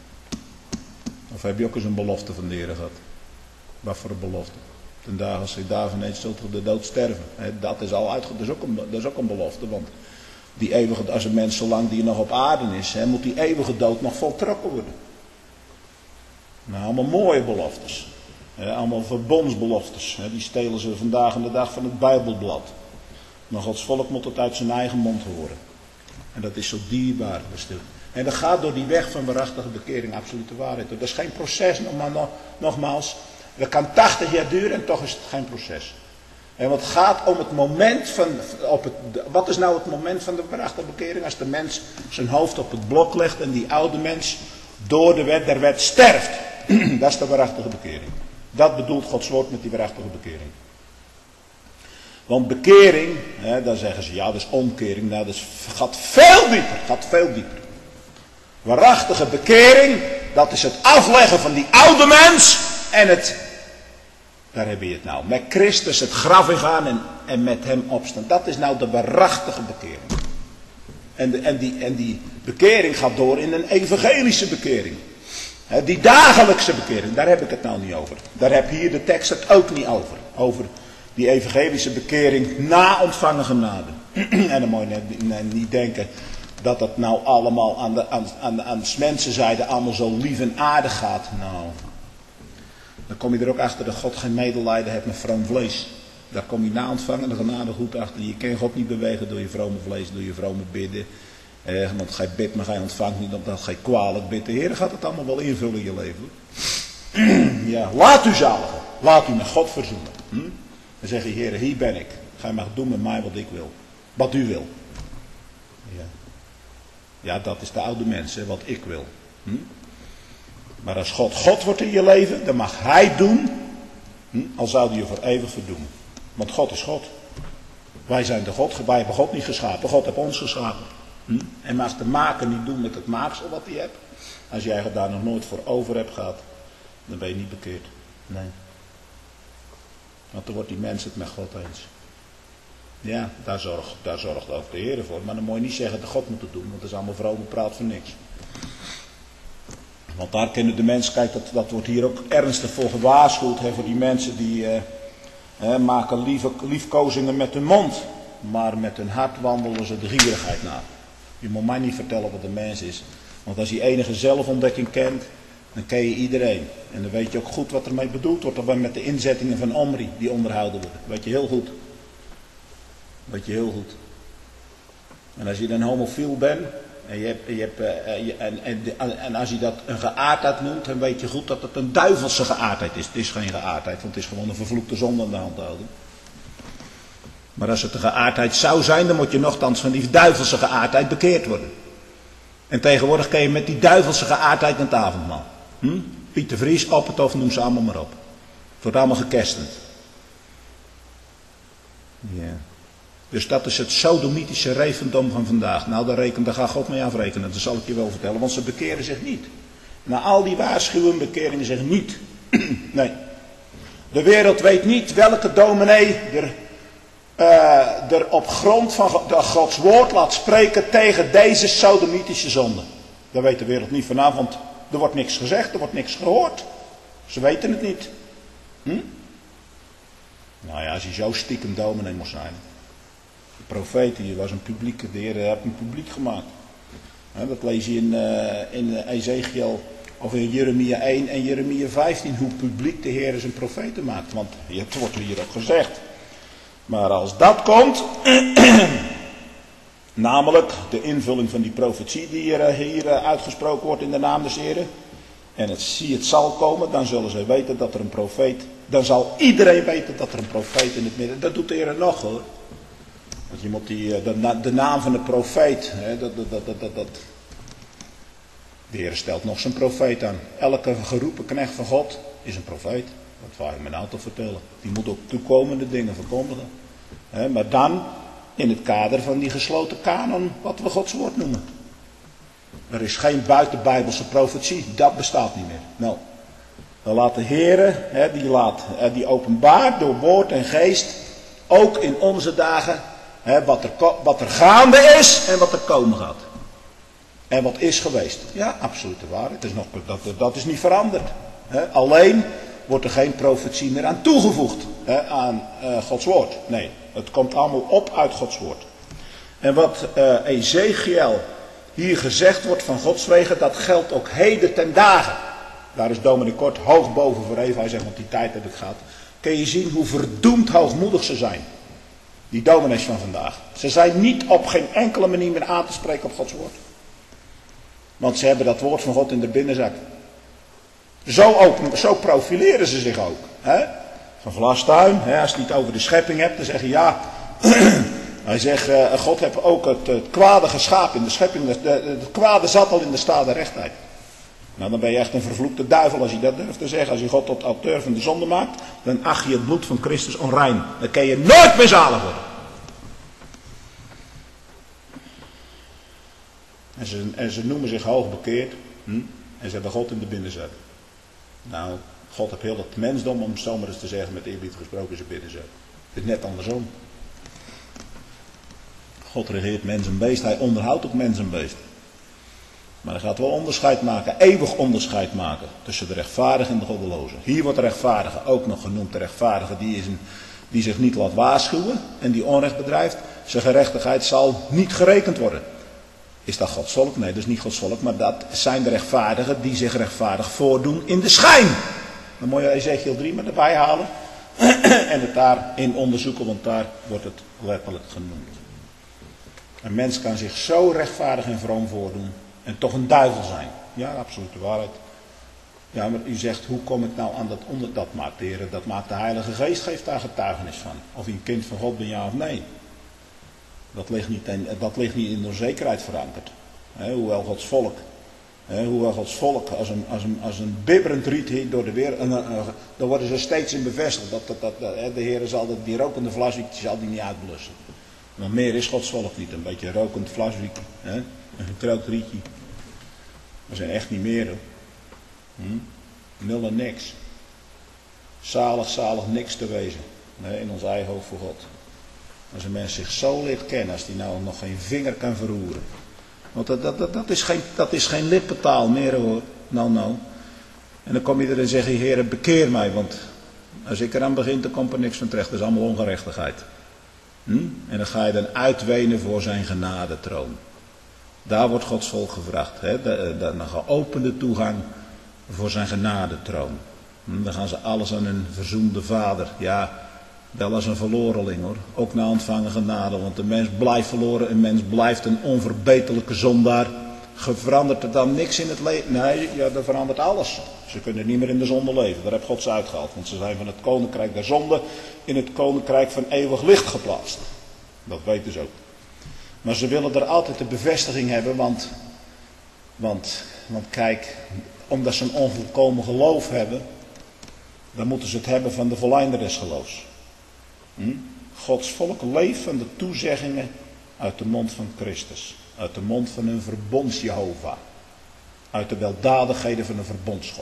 Of heb je ook eens een belofte van de Heer gehad? Wat voor een belofte? Ten dagen als je daarvan eet, zult je de dood sterven. Dat is al uitge... dat is ook een, dat is ook een belofte. Want die eeuwige, als een mens zolang die nog op aarde is, hè, moet die eeuwige dood nog voltrokken worden. Nou, allemaal mooie beloftes. Hè, allemaal verbondsbeloftes. Hè, die stelen ze vandaag in de dag van het Bijbelblad. Maar Gods volk moet het uit zijn eigen mond horen. En dat is zo dierbaar. En dat gaat door die weg van waarachtige bekering, absolute waarheid. Dat is geen proces, nogmaals. Dat kan tachtig jaar duren en toch is het geen proces. En wat gaat om het moment van, op het, wat is nou het moment van de waarachtige bekering? Als de mens zijn hoofd op het blok legt en die oude mens door de wet der wet sterft. Dat is de waarachtige bekering. Dat bedoelt Gods woord met die waarachtige bekering. Want bekering, hè, dan zeggen ze ja dat is omkering. Nou, dat is, gaat veel dieper, gaat veel dieper. Waarachtige bekering, dat is het afleggen van die oude mens en het, daar heb je het nou, met Christus het graf ingaan en, en met hem opstaan. Dat is nou de waarachtige bekering. En, de, en, die, en die bekering gaat door in een evangelische bekering. He, die dagelijkse bekering, daar heb ik het nou niet over. Daar heb hier de tekst het ook niet over. Over die evangelische bekering na ontvangen genade. En dan moet je net niet denken dat het nou allemaal aan de, aan, aan, aan de mensenzijde allemaal zo lief en aardig gaat. Nou, dan kom je er ook achter dat God geen medelijden heeft met vroom vlees. Daar kom je na ontvangen de genade goed achter. Je kan God niet bewegen door je vrome vlees, door je vrome bidden. Eh, want gij bidt, maar gij ontvangt niet omdat gij kwalijk bidt. De Heer gaat het allemaal wel invullen in je leven. Ja, laat u zaligen. Laat u met God verzoenen. Hm? Dan zeg je, Heer, hier ben ik. Gij mag doen met mij wat ik wil. Wat u wil. Ja, ja dat is de oude mens, hè, wat ik wil. Hm? Maar als God God wordt in je leven, dan mag Hij doen, hm, al zou Hij je voor eeuwig verdoen. Want God is God. Wij zijn de God, wij hebben God niet geschapen, God heeft ons geschapen. Hm? En mag de maker niet doen met het maaksel wat hij hebt. Als jij er daar nog nooit voor over hebt gehad, dan ben je niet bekeerd. Nee. Want dan wordt die mens het met God eens. Ja, daar zorgt, daar zorgt ook de Heer voor. Maar dan moet je niet zeggen dat God moet het doen, want dat is allemaal vrome praat voor niks. Want daar kennen de mensen, kijk, dat, dat wordt hier ook ernstig voor gewaarschuwd. Hè, voor die mensen die eh, eh, maken lieve, liefkozingen met hun mond. Maar met hun hart wandelen ze de gierigheid na. Je moet mij niet vertellen wat een mens is. Want als je enige zelfontdekking kent, dan ken je iedereen. En dan weet je ook goed wat ermee bedoeld wordt. Of met de inzettingen van Omri die onderhouden worden. Weet je heel goed. Weet je heel goed. En als je dan homofiel bent, en, je hebt, je hebt, uh, je, en, en, en als je dat een geaardheid noemt, dan weet je goed dat het een duivelse geaardheid is. Het is geen geaardheid, want het is gewoon een vervloekte zonde aan de hand houden. Maar als het een geaardheid zou zijn, dan moet je nogthans van die duivelse geaardheid bekeerd worden. En tegenwoordig kun je met die duivelse geaardheid aan het avondmaal. Hm? Pieter Vries, op het of noem ze allemaal maar op. Het wordt allemaal gekerstend. Ja. Dus dat is het sodomitische revendom van vandaag. Nou, daar, reken, daar gaat God mee afrekenen, dat zal ik je wel vertellen. Want ze bekeren zich niet. Na al die waarschuwen bekeren zich niet. Nee. De wereld weet niet welke dominee er, uh, er op grond van Gods woord laat spreken tegen deze sodomitische zonde. Dat weet de wereld niet vanaf, want er wordt niks gezegd, er wordt niks gehoord. Ze weten het niet. Hm? Nou ja, als je zo stiekem dominee moest zijn. De profeet hier was een publieke, de Heer heeft een publiek gemaakt. Ja, dat lees je in, uh, in Ezekiel of in Jeremia één en Jeremia vijftien, hoe publiek de Heer zijn profeten maakt. Want het wordt hier ook gezegd. Maar als dat komt, namelijk de invulling van die profetie die hier, hier uitgesproken wordt in de naam des Heren, en het zie het zal komen, dan zullen ze weten dat er een profeet, dan zal iedereen weten dat er een profeet in het midden, dat doet de Heer nog hoor. Want je moet die, de, de naam van de profeet, hè, dat, dat, dat, dat, dat. De Heer stelt nog zijn profeet aan. Elke geroepen knecht van God is een profeet. Dat wou ik me nou toch vertellen. Die moet ook toekomende dingen verkondigen. Hè, maar dan in het kader van die gesloten kanon, wat we Gods woord noemen. Er is geen buitenbijbelse profetie, dat bestaat niet meer. Nou, dan laat de Heer, hè, die, laat, die openbaart door woord en geest, ook in onze dagen, hè, wat, er, wat er gaande is en wat er komen gaat. En wat is geweest. Ja, absolute waarheid. Dat is, nog, dat, dat is niet veranderd. Hè. Alleen wordt er geen profetie meer aan toegevoegd, hè, aan uh, Gods woord. Nee, het komt allemaal op uit Gods woord. En wat uh, Ezekiel hier gezegd wordt van Gods wegen, dat geldt ook heden ten dagen. Daar is dominee Kort hoog boven verheven. Hij zegt, want die tijd heb ik gehad. Kun je zien hoe verdoemd hoogmoedig ze zijn. Die dominees van vandaag. Ze zijn niet op geen enkele manier meer aan te spreken op Gods woord. Want ze hebben dat woord van God in de binnenzak. Zo, open, zo profileren ze zich ook. Hè? Van Vlastuin, hè, als je het niet over de schepping hebt, dan zeg je ja. Hij zegt, uh, God heeft ook het, het kwade geschapen in de schepping. De, de, het kwade zat al in de staat der rechtheid. Nou, dan ben je echt een vervloekte duivel als je dat durft te zeggen. Als je God tot auteur van de zonde maakt, dan acht je het bloed van Christus onrein. Dan kan je nooit meer zalig worden. En ze, en ze noemen zich hoogbekeerd. Hm? En ze hebben God in de binnenzak. Nou, God heeft heel het mensdom, om het zo maar eens te zeggen, met eerbied gesproken, zijn binnenzak. Het is net andersom. God regeert mens en beest. Hij onderhoudt ook mens en beest. Maar hij gaat wel onderscheid maken, eeuwig onderscheid maken, tussen de rechtvaardige en de goddeloze. Hier wordt de rechtvaardige ook nog genoemd. De rechtvaardige die, is een, die zich niet laat waarschuwen en die onrecht bedrijft. Zijn gerechtigheid zal niet gerekend worden. Is dat Gods volk? Nee, dat is niet Gods volk. Maar dat zijn de rechtvaardigen die zich rechtvaardig voordoen in de schijn. Dan moet je Ezekiel drie maar erbij halen. En het daarin onderzoeken, want daar wordt het letterlijk genoemd. Een mens kan zich zo rechtvaardig en vroom voordoen. En toch een duivel zijn. Ja, absoluut de waarheid. Ja, maar u zegt, hoe kom ik nou aan dat onder... Dat maakt de Heer, dat maakt de Heilige Geest, geeft daar getuigenis van. Of je een kind van God bent, ja of nee. Dat ligt niet in, dat ligt niet in de onzekerheid verankerd. He, hoewel Gods volk, he, hoewel Gods volk als een, als een, als een bibberend riet door de wereld, uh, uh, dan worden ze steeds in bevestigd. Dat, dat, dat, uh, de Heer zal dat, die rokende vlaswiek, die zal die niet uitblussen. Maar meer is Gods volk niet. Een beetje een rokend vlaswiek, he, een gekrookt rietje. We zijn echt niet meer hoor. Hm? Nul en niks. Zalig, zalig niks te wezen. Nee, in ons eigen hoofd voor God. Als een mens zich zo leert kennen, als die nou nog geen vinger kan verroeren. Want dat, dat, dat, dat, is, geen, dat is geen lippentaal meer hoor. Nou, nou. En dan kom je er en zeg je, Heer, bekeer mij. Want als ik eraan begin, dan komt er niks van terecht. Dat is allemaal ongerechtigheid. Hm? En dan ga je dan uitwenen voor zijn genadetroon. Daar wordt Gods volk gevraagd. Hè? De, de, de geopende toegang voor zijn genadetroon. Hm? Dan gaan ze alles aan een verzoende vader. Ja, wel als een verlorenling hoor. Ook na ontvangen genade. Want de mens blijft verloren. Een mens blijft een onverbeterlijke zondaar. Verandert er dan niks in het leven? Nee, ja, er verandert alles. Ze kunnen niet meer in de zonde leven. Daar heeft God ze uitgehaald. Want ze zijn van het koninkrijk der zonde in het koninkrijk van eeuwig licht geplaatst. Dat weten ze ook. Maar ze willen er altijd de bevestiging hebben. Want, want, want kijk, omdat ze een onvolkomen geloof hebben, dan moeten ze het hebben van de volleinder des geloofs. Hm? Gods volk leeft van de toezeggingen uit de mond van Christus. Uit de mond van een verbonds Jehovah. Uit de weldadigheden van een verbondsgod.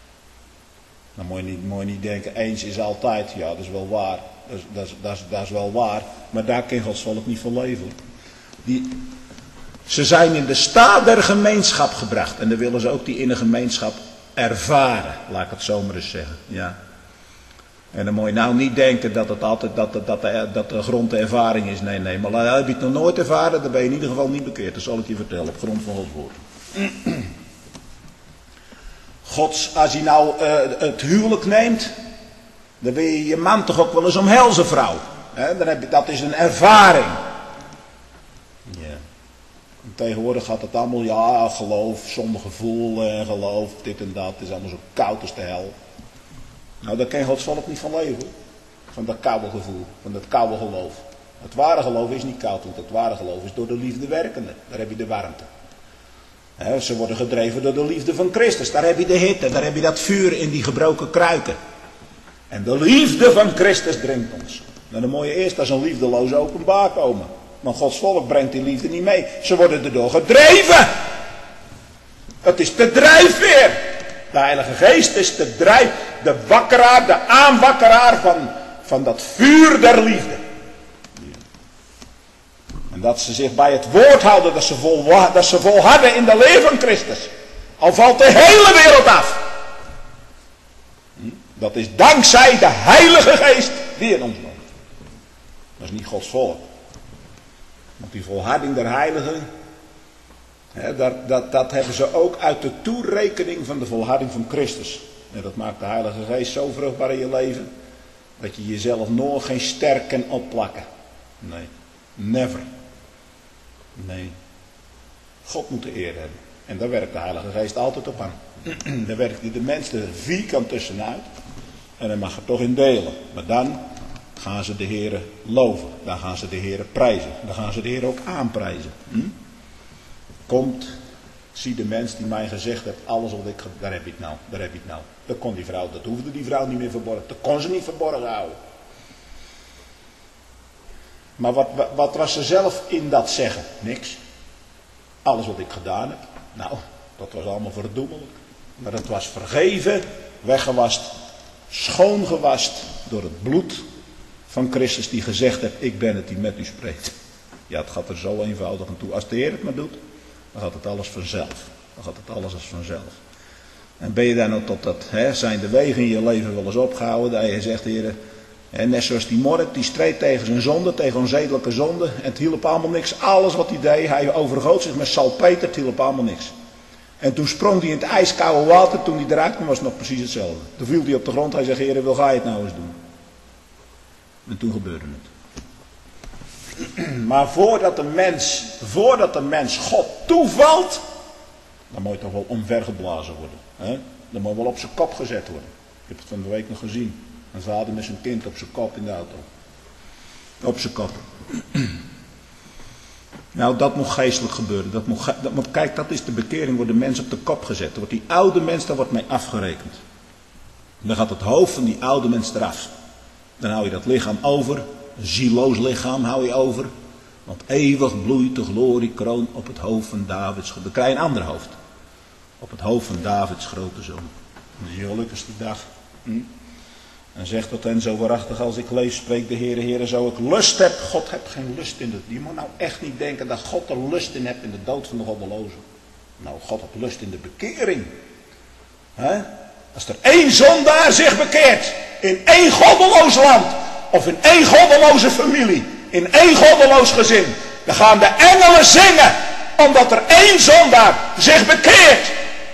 Dan moet je niet, moet je niet denken, eens is altijd. Ja, dat is wel waar. Dat is, dat is, dat is, dat is wel waar. Maar daar kan Gods volk niet van leven. Die, ze zijn in de staat der gemeenschap gebracht. En dan willen ze ook die in de gemeenschap ervaren. Laat ik het zo maar eens zeggen. Ja. En dan moet je nou niet denken dat het altijd dat, dat, dat, de, dat de grond de ervaring is. Nee, nee. Maar heb je het nog nooit ervaren, dan ben je in ieder geval niet bekeerd. Dat zal ik je vertellen op grond van Gods woord. Gods, als hij nou uh, het huwelijk neemt, dan wil je je man toch ook wel eens omhelzen, vrouw. He, dan heb je, dat is een ervaring. Ja. En tegenwoordig gaat het allemaal, ja, geloof, zonder gevoel en geloof, dit en dat. Het is allemaal zo koud als de hel. Nou, daar kan Gods volk niet van leven. Van dat koude gevoel, van dat koude geloof. Het ware geloof is niet koud, want het ware geloof is door de liefde werkende. Daar heb je de warmte. He, ze worden gedreven door de liefde van Christus. Daar heb je de hitte, daar heb je dat vuur in die gebroken kruiken. En de liefde van Christus dringt ons. Nou, dan moet je eerst als een liefdeloze openbaar komen. Want Gods volk brengt die liefde niet mee. Ze worden erdoor gedreven. Het is de drijfveer. De Heilige Geest is de drijf, de wakkeraar, de aanwakkeraar van, van dat vuur der liefde. En dat ze zich bij het woord houden, dat ze, vol, dat ze volharden in de leer van Christus. Al valt de hele wereld af. Dat is dankzij de Heilige Geest die in ons woont. Dat is niet Gods volk. Want die volharding der heiligen, hè, dat, dat, dat hebben ze ook uit de toerekening van de volharding van Christus. En dat maakt de Heilige Geest zo vruchtbaar in je leven, dat je jezelf nooit geen ster kan opplakken. Nee, never. Nee. God moet de eer hebben. En daar werkt de Heilige Geest altijd op aan. Daar werkt hij de mensen er vierkant tussenuit. En hij mag er toch in delen. Maar dan gaan ze de Heere loven. Dan gaan ze de Heere prijzen. Dan gaan ze de Heere ook aanprijzen. Hm? Komt, zie de mens die mij gezegd heeft, alles wat ik, daar heb je het nou, daar heb je het nou. Dat kon die vrouw, dat hoefde die vrouw niet meer verborgen. Dat kon ze niet verborgen houden. Maar wat, wat, wat was ze zelf in dat zeggen? Niks. Alles wat ik gedaan heb, nou, dat was allemaal verdoemelijk. Maar dat was vergeven, weggewast, schoongewast door het bloed van Christus die gezegd heeft, ik ben het die met u spreekt. Ja, het gaat er zo eenvoudig aan toe. Als de Heer het maar doet, dan gaat het alles vanzelf. Dan gaat het alles als vanzelf. En ben je daar nou tot dat, hè, zijn de wegen in je leven wel eens opgehouden, dat je zegt, Heer, en net zoals die Mork, die streed tegen zijn zonde, tegen onzedelijke zonde. En het hielp allemaal niks. Alles wat hij deed, hij overgoot zich met salpeter, het hielp allemaal niks. En toen sprong hij in het ijskoude water, toen hij eruit kwam was het nog precies hetzelfde. Toen viel hij op de grond, hij zei, Heer, wil ga je het nou eens doen? En toen gebeurde het. Maar voordat de mens, voordat de mens God toevalt, dan moet je toch wel omvergeblazen worden. Hè? Dan moet je wel op zijn kop gezet worden. Ik heb het van de week nog gezien. Een vader met zijn kind op zijn kop in de auto. Op zijn kop. Nou, dat moet geestelijk gebeuren. Dat moet, dat moet, kijk, dat is de bekering, wordt de mens op de kop gezet. Er wordt die oude mens, daar wordt mee afgerekend. Dan gaat het hoofd van die oude mens eraf. Dan hou je dat lichaam over. Een zieloos lichaam hou je over. Want eeuwig bloeit de gloriekroon op het hoofd van Davids. Dan krijg je een ander hoofd. Op het hoofd van Davids grote zoon. Dat is je gelukkigste dag. Hm? En zegt tot hen zo waarachtig als ik leef, spreekt de Heere, Heere, zo ik lust heb. God heeft geen lust in het. Je moet nou echt niet denken dat God er lust in hebt in de dood van de goddelozen. Nou, God heeft lust in de bekering. He? Als er één zondaar zich bekeert, in één goddeloos land, of in één goddeloze familie, in één goddeloos gezin, dan gaan de engelen zingen, omdat er één zondaar zich bekeert.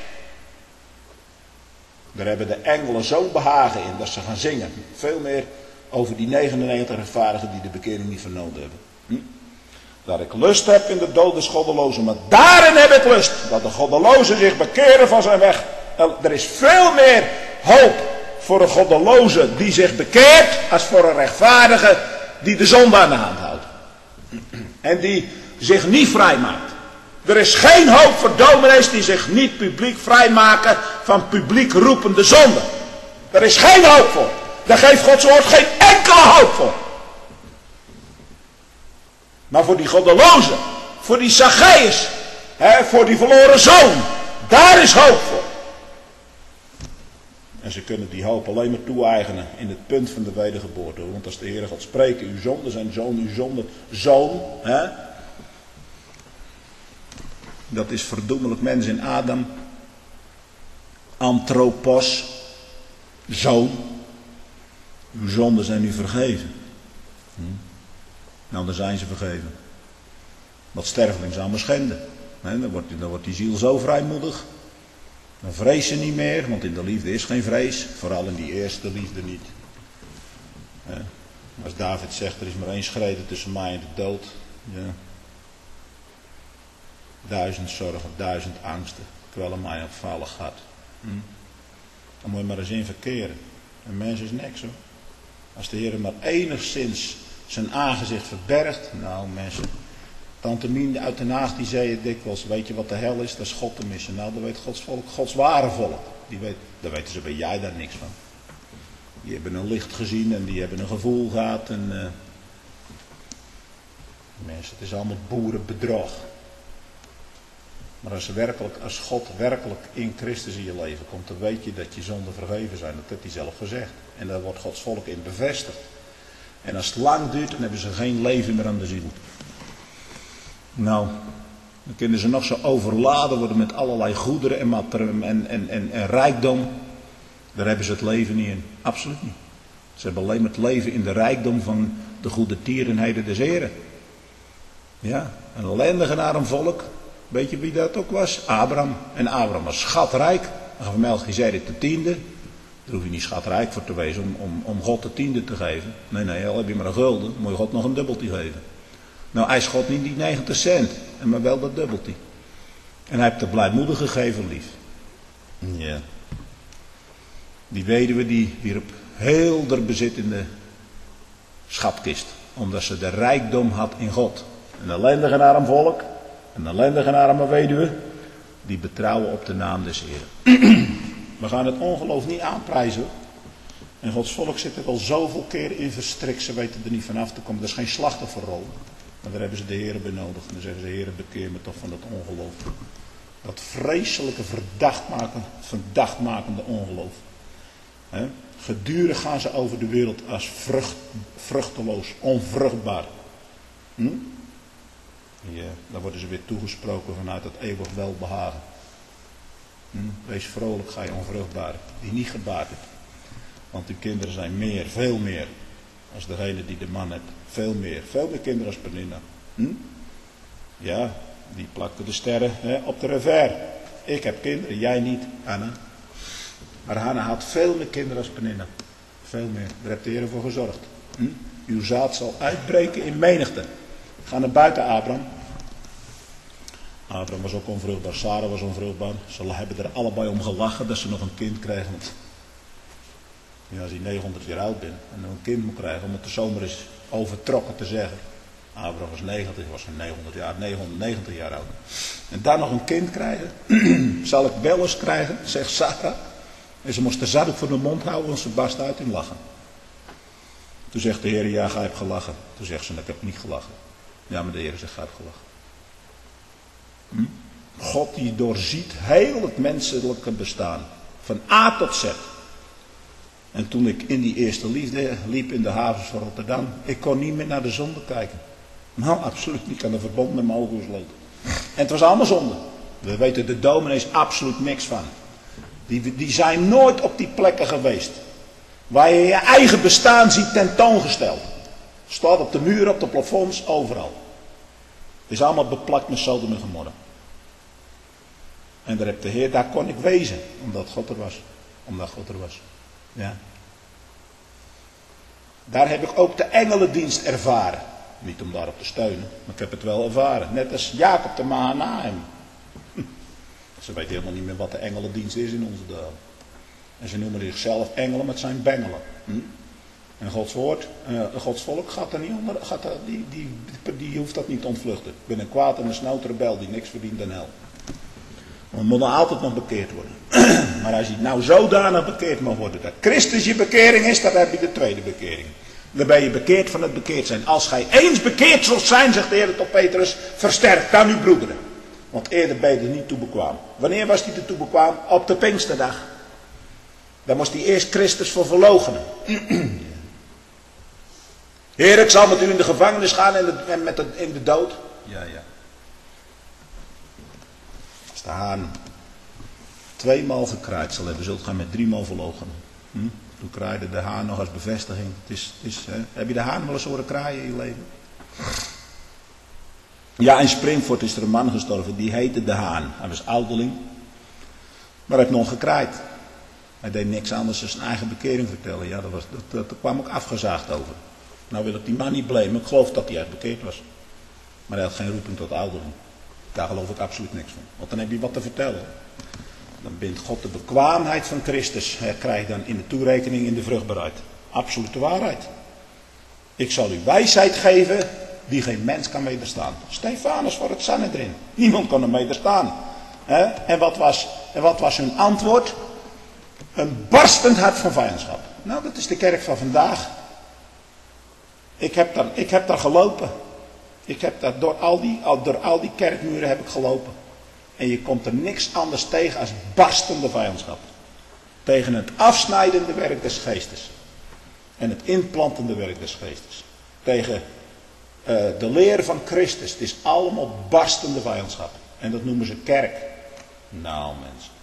Daar hebben de engelen zo'n behagen in dat ze gaan zingen. Veel meer over die negenennegentig rechtvaardigen die de bekering niet vernomen hebben. Hm? Dat ik lust heb in de dood des goddelozen. Maar daarin heb ik lust. Dat de goddelozen zich bekeren van zijn weg. Er is veel meer hoop voor een goddeloze die zich bekeert. Als voor een rechtvaardige die de zonde aan de hand houdt. En die zich niet vrijmaakt. Er is geen hoop voor dominees die zich niet publiek vrijmaken van publiek roepende zonde. Er is geen hoop voor. Daar geeft Gods woord geen enkele hoop voor. Maar voor die goddelozen, voor die Zacchaeus, hè, voor die verloren zoon, daar is hoop voor. En ze kunnen die hoop alleen maar toe-eigenen in het punt van de wedergeboorte. Want als de Heer gaat spreken, uw zonden zijn zoon, uw zonden zoon, hè. Dat is verdoemelijk mens in Adam. Anthropos. Zoon. Uw zonden zijn u vergeven. Hm? Nou, dan zijn ze vergeven. Wat sterveling zou maar schenden. He, dan, wordt, dan wordt die ziel zo vrijmoedig. Dan vrees ze niet meer, want in de liefde is geen vrees. Vooral in die eerste liefde niet. Als David zegt, er is maar één schrede tussen mij en de dood. Ja. Duizend zorgen, duizend angsten. Kwellen mij op vallen gat. Hm? Dan moet je maar eens in verkeren. Een mens is niks hoor. Als de Heer maar enigszins zijn aangezicht verbergt. Nou mensen. Tante Mien uit Den Haag die zei het dikwijls. Weet je wat de hel is? Dat is God te missen. Nou dat weet Gods volk. Gods ware volk. Die weet, daar weten ze bij jij daar niks van. Die hebben een licht gezien en die hebben een gevoel gehad. En, uh, mensen, het is allemaal boerenbedrog. Maar als, werkelijk, als God werkelijk in Christus in je leven komt, dan weet je dat je zonden vergeven zijn. Dat heeft hij zelf gezegd. En daar wordt Gods volk in bevestigd. En als het lang duurt, dan hebben ze geen leven meer aan de ziel. Nou, dan kunnen ze nog zo overladen worden met allerlei goederen en, en, en, en, en rijkdom. Daar hebben ze het leven niet in. Absoluut niet. Ze hebben alleen maar het leven in de rijkdom van de goede tierenheden des Heren. Ja, een ellendige naar een volk. Weet je wie dat ook was? Abraham. En Abraham was schatrijk. En gaf Melchizedek de tiende. Daar hoef je niet schatrijk voor te wezen om, om, om God de tiende te geven. Nee, nee, al heb je maar een gulden, dan moet je God nog een dubbeltje geven. Nou, hij is God niet die negentig cent, maar wel dat dubbeltje. En hij heeft de blijmoedige gegeven lief. Ja. Die weduwe die wierp heel der bezit in de schatkist. Omdat ze de rijkdom had in God. Een ellendige naar een volk. Een ellendige naar een weduwe. Die betrouwen op de naam des Heren. We gaan het ongeloof niet aanprijzen. En Gods volk zit er al zoveel keer in verstrikt. Ze weten er niet vanaf te komen. Dat is geen slachtofferrol. Maar daar hebben ze de Heren benodigd. En dan zeggen ze, Heren, bekeer me toch van dat ongeloof. Dat vreselijke verdachtmaken, verdachtmakende ongeloof. He? Gedurig gaan ze over de wereld als vrucht, vruchteloos, onvruchtbaar. Hm? Ja, dan worden ze weer toegesproken vanuit het eeuwig welbehagen. Hm? Wees vrolijk, ga je onvruchtbaar, die niet gebaard hebt. Want die kinderen zijn meer, veel meer, als degene die de man hebt. Veel meer, veel meer kinderen als Pernilla. Hm? Ja, die plakte de sterren hè, op de revers. Ik heb kinderen, jij niet, Anna. Maar Hanna had veel meer kinderen als Pernilla. Veel meer, daar heeft de Heer voor gezorgd. Hm? Uw zaad zal uitbreken in menigte. Ga naar buiten, Abraham. Abraham was ook onvruchtbaar, Sarah was onvruchtbaar. Ze hebben er allebei om gelachen dat ze nog een kind krijgen. Want ja, als je negenhonderd jaar oud bent en nog een kind moet krijgen, om het de zomer is overtrokken te zeggen. Abraham was negentig, was geen negenhonderd jaar, negenhonderdnegentig jaar oud. En daar nog een kind krijgen. Zal ik wel eens krijgen, zegt Sarah. En ze moest de zaddoek voor de mond houden, want ze barst uit in lachen. Toen zegt de Heer, ja, gij hebt gelachen. Toen zegt ze, ik heb niet gelachen. Ja, maar de Heer zegt, gij hebt gelachen. Hm? God die doorziet heel het menselijke bestaan. Van A tot Z. En toen ik in die eerste liefde liep in de havens van Rotterdam, ik kon niet meer naar de zonde kijken. Nou, absoluut niet. Ik had een verbond met mijn ogen gesloten. En het was allemaal zonde. We weten de dominees absoluut niks van. Die, die zijn nooit op die plekken geweest. Waar je je eigen bestaan ziet tentoongesteld. Staat op de muren, op de plafonds, overal. Het is allemaal beplakt met Sodom en Gomorra. En daar heb de Heer, daar kon ik wezen. Omdat God er was. Omdat God er was. Ja. Daar heb ik ook de engelendienst ervaren. Niet om daarop te steunen, maar ik heb het wel ervaren. Net als Jacob de Mahanaim. Hm. Ze weten helemaal niet meer wat de engelendienst is in onze dagen. En ze noemen zichzelf engelen, maar het zijn bengelen. Hm? En Gods woord, uh, Gods volk gaat er niet onder, gaat er, die, die, die, die hoeft dat niet te ontvluchten. Ik ben een kwaad en een snout rebel die niks verdient dan hel. We moeten altijd nog bekeerd worden. Maar als je nou zodanig bekeerd mag worden, dat Christus je bekering is, dan heb je de tweede bekering. Dan ben je bekeerd van het bekeerd zijn. Als gij eens bekeerd zult zijn, zegt de Heer tot Petrus, versterk dan uw broederen. Want eerder ben je er niet toe bekwaam. Wanneer was hij er toe bekwaam? Op de Pinksterdag. Daar moest hij eerst Christus voor verloochenen. Heer, ik zal met u in de gevangenis gaan en, de, en met de, in de dood. Ja, ja. Als de haan tweemaal gekraaid zal hebben, zult gij met driemaal verloochenen. Hm? Toen kraaide de haan nog als bevestiging. Het is, het is, hè? Heb je de haan wel eens horen kraaien in je leven? Ja, in Springfort is er een man gestorven, die heette de Haan. Hij was ouderling. Maar hij heeft nog gekraaid. Hij deed niks anders dan zijn eigen bekering vertellen. Ja, dat was, dat, dat, daar kwam ook afgezaagd over. Nou wil ik die man niet blamen. Ik geloof dat hij echt bekeerd was. Maar hij had geen roeping tot ouderdom. Daar geloof ik absoluut niks van. Want dan heb je wat te vertellen. Dan bindt God de bekwaamheid van Christus. Hij krijgt dan in de toerekening in de vruchtbaarheid. Absolute waarheid. Ik zal u wijsheid geven die geen mens kan wederstaan. Stefanus voor het Sanhedrin. Niemand kon hem wederstaan. He? En, wat was, en wat was hun antwoord? Een barstend hart van vijandschap. Nou, dat is de kerk van vandaag. Ik heb daar, ik heb daar gelopen. Ik heb daar door al, die, door al die kerkmuren heb ik gelopen. En je komt er niks anders tegen als barstende vijandschap. Tegen het afsnijdende werk des geestes. En het inplantende werk des geestes. Tegen uh, de leer van Christus. Het is allemaal barstende vijandschap. En dat noemen ze kerk. Nou mensen.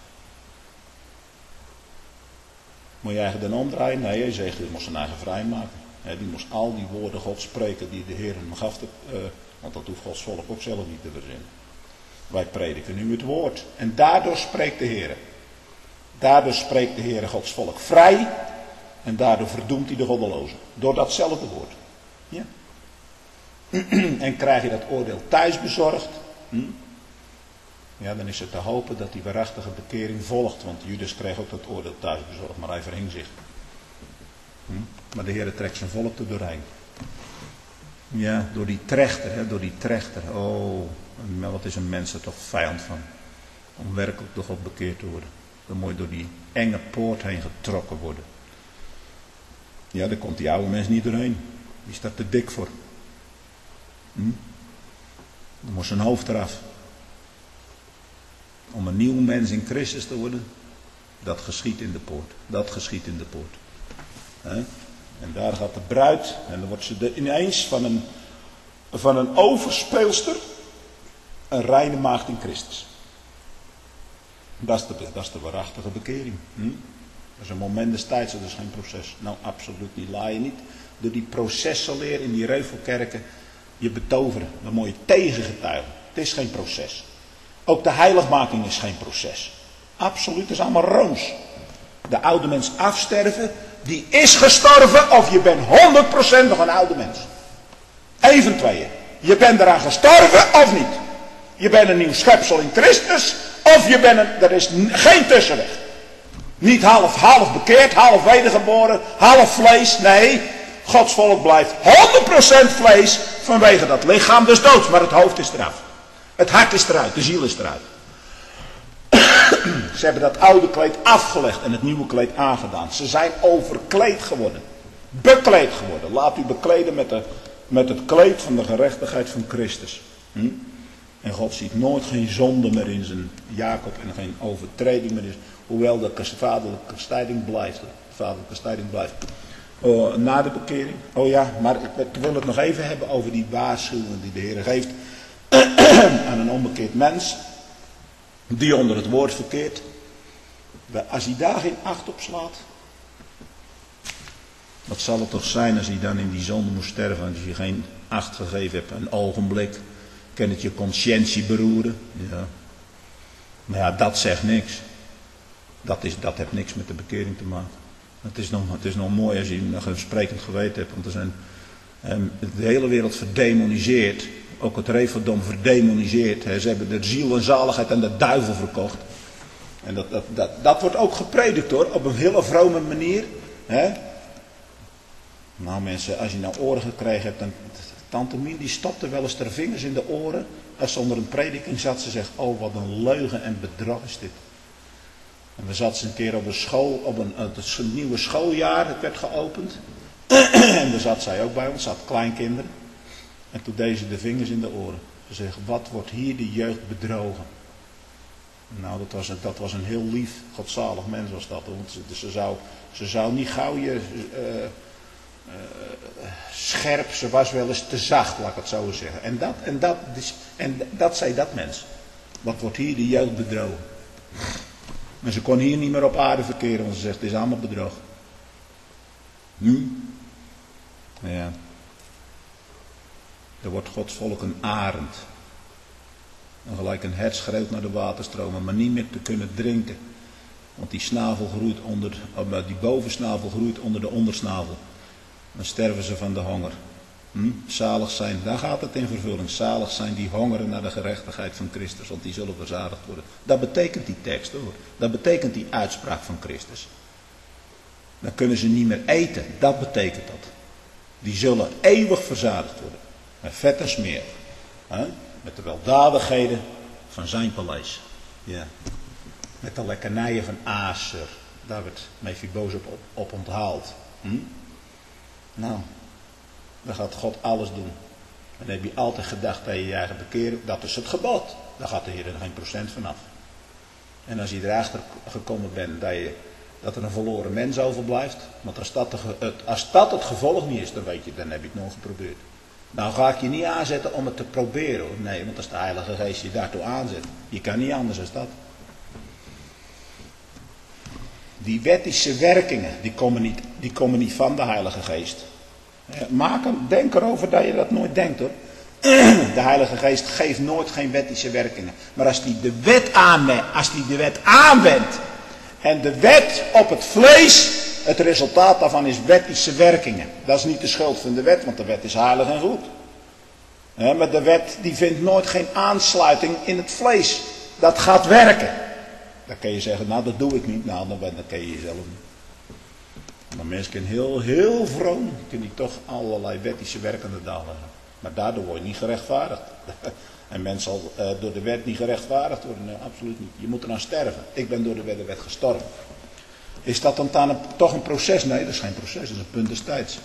Moet je eigenlijk dan omdraaien? Nee, Ezekiel moest zijn eigen vrij maken. He, die moest al die woorden God spreken die de Heer hem gaf. Te, uh, want dat hoeft Gods volk ook zelf niet te verzinnen. Wij prediken nu het woord. En daardoor spreekt de Heer. Daardoor spreekt de Heer Gods volk vrij. En daardoor verdoemt hij de goddelozen. Door datzelfde woord. Ja. En krijg je dat oordeel thuis bezorgd. Hm? Ja, dan is het te hopen dat die waarachtige bekering volgt. Want Judas kreeg ook dat oordeel thuis bezorgd. Maar hij verhing zich. Hm? Maar de Heer trekt zijn volk er doorheen. Ja, door die trechter. Hè, door die trechter. Oh, wat is een mens er toch vijand van. Om werkelijk door God bekeerd te worden. Dan moet je door die enge poort heen getrokken worden. Ja, daar komt die oude mens niet doorheen. Die staat te dik voor. Hm? Dan moet zijn hoofd eraf. Om een nieuw mens in Christus te worden. Dat geschiet in de poort. Dat geschiet in de poort. He? En daar gaat de bruid. En dan wordt ze de, ineens van een, van een overspeelster. Een reine maagd in Christus. Dat is de, dat is de waarachtige bekering. Hm? Dat is een moment des tijds, dat is geen proces. Nou, absoluut niet. Laat je niet door die processenleer in die reuvelkerken je betoveren. Dan moet je tegengetuigen. Het is geen proces. Ook de heiligmaking is geen proces. Absoluut, het is allemaal rooms. De oude mens afsterven, die is gestorven of je bent honderd procent nog een oude mens. Even tweeën. Je bent eraan gestorven of niet. Je bent een nieuw schepsel in Christus of je bent een, er is geen tussenweg. Niet half, half bekeerd, half wedergeboren, half vlees. Nee, Gods volk blijft honderd procent vlees vanwege dat lichaam des doods. Maar het hoofd is eraf. Het hart is eruit, de ziel is eruit. Ze hebben dat oude kleed afgelegd en het nieuwe kleed aangedaan. Ze zijn overkleed geworden. Bekleed geworden. Laat u bekleden met, de, met het kleed van de gerechtigheid van Christus. Hm? En God ziet nooit geen zonde meer in zijn Jacob en geen overtreding meer in zijn... Hoewel de vaderlijke kastijding blijft. De vaderlijke kastijding blijft. Oh, na de bekering. Oh ja, maar ik, ik wil het nog even hebben over die waarschuwing die de Heer geeft aan een onbekeerd mens. Die onder het woord verkeert. Als hij daar geen acht op slaat. Wat zal het toch zijn als hij dan in die zonde moest sterven. Als je geen acht gegeven hebt. Een ogenblik. Kan het je conscientie beroeren. Ja. Maar ja, dat zegt niks. Dat, is, dat heeft niks met de bekering te maken. Het is nog, het is nog mooi als je nog een sprekend geweten hebt. Want er zijn eh, de hele wereld verdemoniseerd. Ook het Reveldom verdemoniseerd. Hè. Ze hebben de ziel en zaligheid aan de duivel verkocht. En dat, dat, dat, dat wordt ook gepredikt hoor. Op een hele vrome manier. Hè. Nou mensen, als je nou oren gekregen hebt. Dan, tante Mien die stopte wel eens haar vingers in de oren. Als ze onder een prediking zat. Ze zegt, oh wat een leugen en bedrog is dit. En we zaten een keer op een school, op een, een nieuwe schooljaar, het werd geopend. En daar zat zij ook bij ons, zat kleinkinderen. En toen deed ze de vingers in de oren. Ze zegt, wat wordt hier de jeugd bedrogen? Nou, dat was, dat was een heel lief, godzalig mens was dat. Want ze, ze, zou, ze zou niet gauw je uh, uh, scherp, ze was wel eens te zacht, laat ik het zo zeggen. En dat, en dat, en dat zei dat mens. Wat wordt hier de jeugd bedrogen? En ze kon hier niet meer op aarde verkeren, want ze zegt, het is allemaal bedrog. Nu? Ja. Er wordt Gods volk een arend. En gelijk een hert schreeuwt naar de waterstromen, maar niet meer te kunnen drinken. Want die snavel groeit onder, die bovensnavel groeit onder de ondersnavel. Dan sterven ze van de honger. Hm? Zalig zijn, daar gaat het in vervulling. Zalig zijn die hongeren naar de gerechtigheid van Christus, want die zullen verzadigd worden. Dat betekent die tekst hoor. Dat betekent die uitspraak van Christus. Dan kunnen ze niet meer eten. Dat betekent dat. Die zullen eeuwig verzadigd worden. Met vet en smeer. Hè? Met de weldadigheden van zijn paleis. Ja. Met de lekkernijen van Aser. Daar werd Mephibosheth op, op, op onthaald. Hm? Nou, dan gaat God alles doen. En dan heb je altijd gedacht dat je je eigen bekeren, dat is het gebod. Daar gaat de Heer er geen procent vanaf. En als je erachter gekomen bent dat, je, dat er een verloren mens overblijft, want als dat, de, het, als dat het gevolg niet is, dan weet je, dan heb je het nog geprobeerd. Nou ga ik je niet aanzetten om het te proberen hoor. Nee, want als de Heilige Geest je daartoe aanzet, je kan niet anders dan dat. Die wettische werkingen, die komen niet, die komen niet van de Heilige Geest. Maak hem, denk erover dat je dat nooit denkt hoor. De Heilige Geest geeft nooit geen wettische werkingen. Maar als hij de wet aanwendt, als hij de wet aanwendt en de wet op het vlees, het resultaat daarvan is wettische werkingen. Dat is niet de schuld van de wet, want de wet is heilig en goed. Maar de wet die vindt nooit geen aansluiting in het vlees. Dat gaat werken. Dan kun je zeggen, nou dat doe ik niet. Nou, dan, dan ken je jezelf niet. Maar mensen kunnen heel, heel vroom, kunnen die toch allerlei wettische werkende dagen hebben. Maar daardoor word je niet gerechtvaardigd. En men zal uh, door de wet niet gerechtvaardigd worden. Nee, absoluut niet. Je moet eraan sterven. Ik ben door de wet, de wet gestorven. Is dat dan, dan een, toch een proces? Nee, dat is geen proces. Dat is een punt des tijds.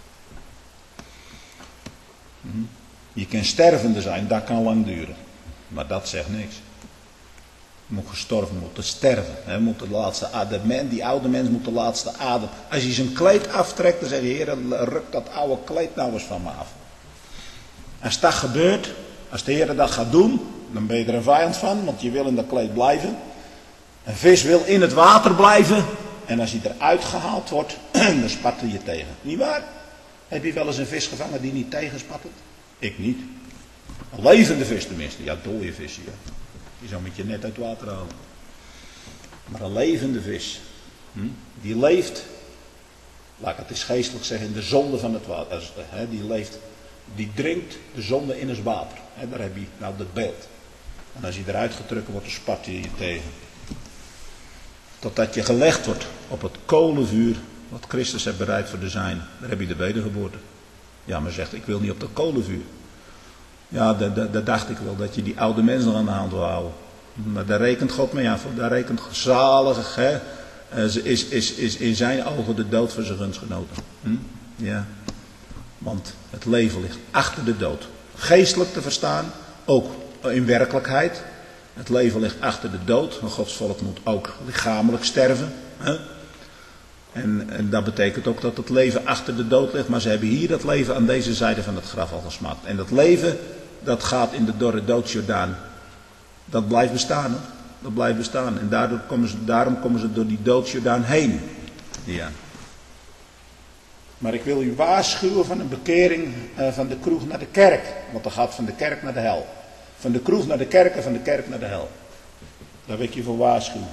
Hm. Je kan stervende zijn, dat kan lang duren. Maar dat zegt niks. Je moet gestorven moeten sterven. He, moet de laatste adem, die oude mens moet de laatste adem. Als je zijn kleed aftrekt, dan zeg je, Heer, ruk dat oude kleed nou eens van me af. Als dat gebeurt, als de Heer dat gaat doen, dan ben je er een vijand van, want je wil in dat kleed blijven. Een vis wil in het water blijven. En als hij eruit gehaald wordt, dan spat hij je tegen. Niet waar? Heb je wel eens een vis gevangen die niet tegenspattelt? Ik niet. Een levende vis tenminste. Ja, dode vis. Ja. Die zou met je net uit het water halen. Maar een levende vis. Hm? Die leeft. Laat ik het eens geestelijk zeggen. In de zonde van het water. He, die leeft. Die drinkt de zonde in het water. He, daar heb je nou dat beeld. En als je eruit getrokken wordt, dan spat je je tegen. Totdat je gelegd wordt op het kolenvuur. Wat Christus heeft bereid voor de zijn. Daar heb je de wedergeboorte. Ja, maar zegt, ik wil niet op dat kolenvuur. Ja, dat dacht ik wel, dat je die oude mensen nog aan de hand wil houden. Maar daar rekent God mee af. Daar rekent zalig, hè. Is, is, is in zijn ogen de dood voor zijn gunstgenoten. Hm? Ja. Want het leven ligt achter de dood. Geestelijk te verstaan, ook in werkelijkheid. Het leven ligt achter de dood. En Gods volk moet ook lichamelijk sterven. Hè? En, en dat betekent ook dat het leven achter de dood ligt. Maar ze hebben hier dat leven aan deze zijde van het graf al gesmaakt. En dat leven, dat gaat in de dorre doodsjordaan. Dat blijft bestaan. Hè? Dat blijft bestaan. En daardoor komen ze, daarom komen ze door die doodsjordaan heen. Ja. Maar ik wil u waarschuwen van een bekering uh, van de kroeg naar de kerk. Want dat gaat van de kerk naar de hel. Van de kroeg naar de kerk en van de kerk naar de hel. Daar wil ik je voor waarschuwen.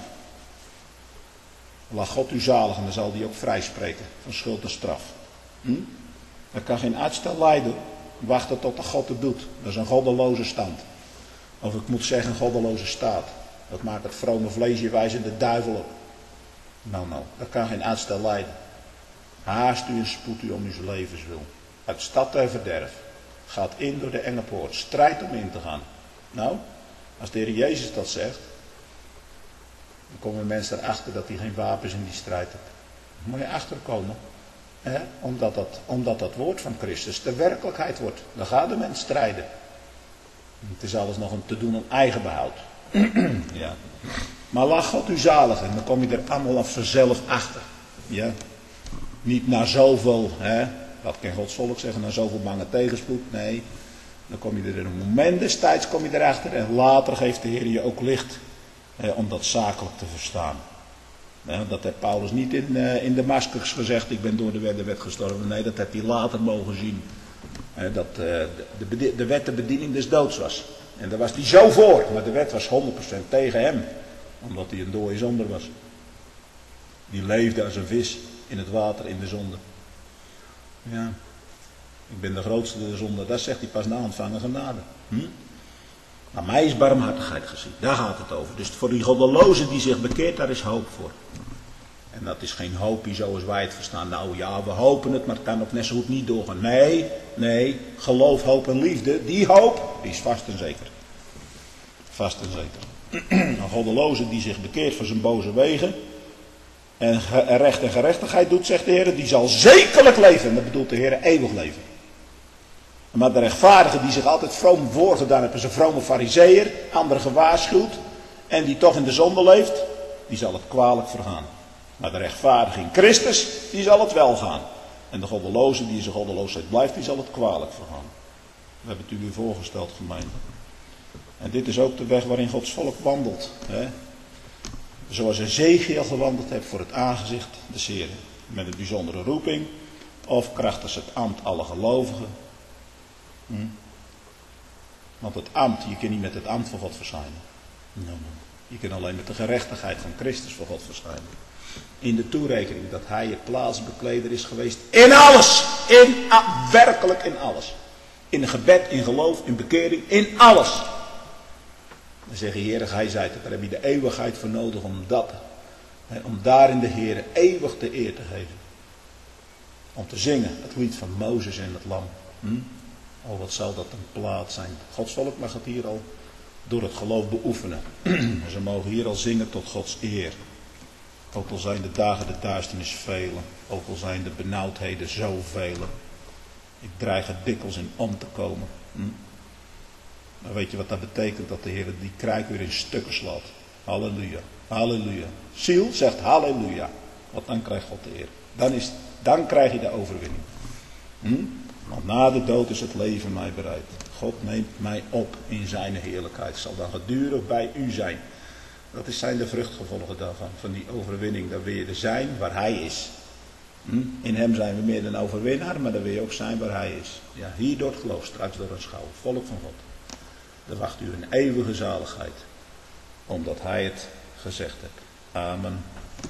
Laat God u zalig en dan zal hij ook vrijspreken van schuld en straf. Hm? Dat kan geen uitstel lijden. Wachten tot de God het doet. Dat is een goddeloze stand. Of ik moet zeggen een goddeloze staat. Dat maakt het vrome vlees je wijze de duivel op. Nou, nou, dat kan geen uitstel lijden. Haast u en spoed u om uw levens wil. Uit stad ter verderf. Gaat in door de enge poort. Strijd om in te gaan. Nou, als de Heer Jezus dat zegt, dan komen mensen erachter dat hij geen wapens in die strijd heeft. Dan moet je achterkomen. Hè? Omdat, dat, omdat dat woord van Christus de werkelijkheid wordt. Dan gaat de mens strijden. Het is alles nog te doen om eigen behoud. Ja. Maar laat God u zalig en dan kom je er allemaal af vanzelf achter. Ja. Niet na zoveel, hè, wat kan Gods volk zeggen, na zoveel bange tegenspoed. Nee, dan kom je er in een moment destijds kom je erachter en later geeft de Heer je ook licht hè, om dat zakelijk te verstaan. Ja, dat heeft Paulus niet in, uh, in Damascus gezegd, ik ben door de wet, de wet gestorven. Nee, dat heeft hij later mogen zien. Hè, dat uh, de, de, de wet de bediening des doods was. En daar was hij zo voor, maar de wet was honderd procent tegen hem. Omdat hij een dode zonder was. Die leefde als een vis in het water in de zonde. Ja, ik ben de grootste der zonde. Dat zegt hij pas na ontvangen genade. Hm? Maar mij is barmhartigheid gezien. Daar gaat het over. Dus voor die goddeloze die zich bekeert, daar is hoop voor. En dat is geen hoopie zoals wij het verstaan. Nou ja, we hopen het, maar het kan ook net zo goed niet doorgaan. Nee, nee, geloof, hoop en liefde. Die hoop, die is vast en zeker. Vast en zeker. Een goddeloze die zich bekeert van zijn boze wegen. En recht en gerechtigheid doet, zegt de Heer, die zal zekerlijk leven. En dat bedoelt de Heer eeuwig leven. Maar de rechtvaardige die zich altijd vroom voorgedaan heeft, is een vrome farizeeër, anderen gewaarschuwd, en die toch in de zonde leeft, die zal het kwalijk vergaan. Maar de rechtvaardige in Christus, die zal het wel gaan. En de goddeloze die in zijn goddeloosheid blijft, die zal het kwalijk vergaan. We hebben het u weer voorgesteld, gemeente. En dit is ook de weg waarin Gods volk wandelt. Hè? Zoals Ezechiel gewandeld heeft voor het aangezicht des Heren. Met een bijzondere roeping. Of krachtens het ambt alle gelovigen. Hm? Want het ambt, je kunt niet met het ambt van God verschijnen. No, no. Je kunt alleen met de gerechtigheid van Christus voor God verschijnen. In de toerekening dat hij je plaatsbekleder is geweest. In alles! In, ah, werkelijk in alles. In gebed, in geloof, in bekering, in alles. Dan zeg je, Heer, hij zei het, daar heb je de eeuwigheid voor nodig om dat, hè, om daarin de Heer eeuwig de eer te geven. Om te zingen, het lied van Mozes en het lam. Hm? Oh, wat zal dat een plaats zijn. Gods volk mag het hier al door het geloof beoefenen. Ze mogen hier al zingen tot Gods eer. Ook al zijn de dagen de duisternis vele, ook al zijn de benauwdheden zoveel. Ik dreig er dikwijls in om te komen. Hm? Maar weet je wat dat betekent? Dat de Heer die kruik weer in stukken slaat. Halleluja. Halleluja. Ziel zegt halleluja. Want dan krijgt God de eer. Dan, is, dan krijg je de overwinning. Hm? Want na de dood is het leven mij bereid. God neemt mij op in zijn heerlijkheid. Zal dan gedurig bij u zijn. Dat zijn de vruchtgevolgen daarvan. Van die overwinning. Dan wil je er zijn waar hij is. Hm? In hem zijn we meer dan overwinnaar. Maar dan wil je ook zijn waar hij is. Ja, hier door het geloof. Straks door een schouw. Volk van God. Dan wacht u een eeuwige zaligheid. Omdat hij het gezegd heeft. Amen.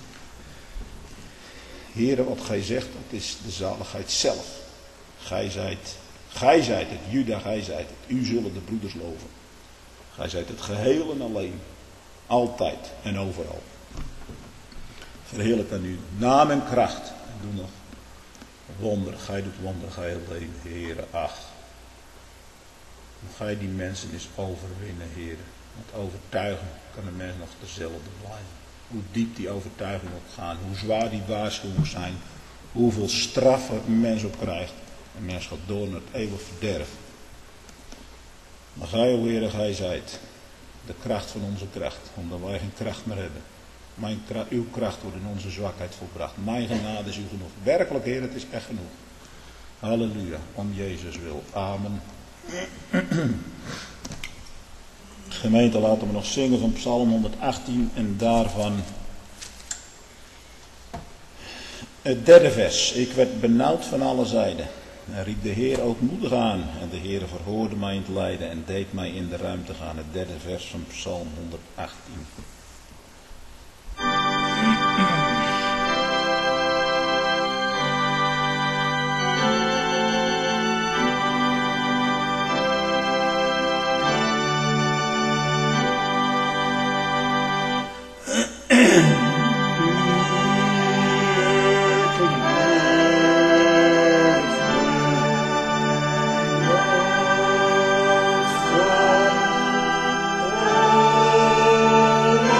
Heere, wat gij zegt, dat is de zaligheid zelf. Gij zijt, gij zijt het, Juda, gij zijt het. U zullen de broeders loven. Gij zijt het geheel en alleen. Altijd en overal. Verheerlijk aan uw naam en kracht. En doe nog wonder. Gij doet wonder, gij alleen, Heere, ach. Ga je die mensen eens overwinnen, Heer. Want overtuigen kan een mens nog dezelfde blijven. Hoe diep die overtuiging ook gaan. Hoe zwaar die waarschuwing zijn. Hoeveel straffen een mens ook krijgt. Een mens gaat door naar het eeuwig verderf. Maar gij, o Heer, gij zijt de kracht van onze kracht. Omdat wij geen kracht meer hebben. Mijn kracht, uw kracht wordt in onze zwakheid volbracht. Mijn genade is u genoeg. Werkelijk, Heer, het is echt genoeg. Halleluja. Om Jezus wil. Amen. Gemeente, laten we nog zingen van Psalm honderdachttien en daarvan het derde vers. Ik werd benauwd van alle zijden en riep de Heer ootmoedig aan en de Heer verhoorde mij in het lijden en deed mij in de ruimte gaan. Het derde vers van Psalm honderdachttien. Oh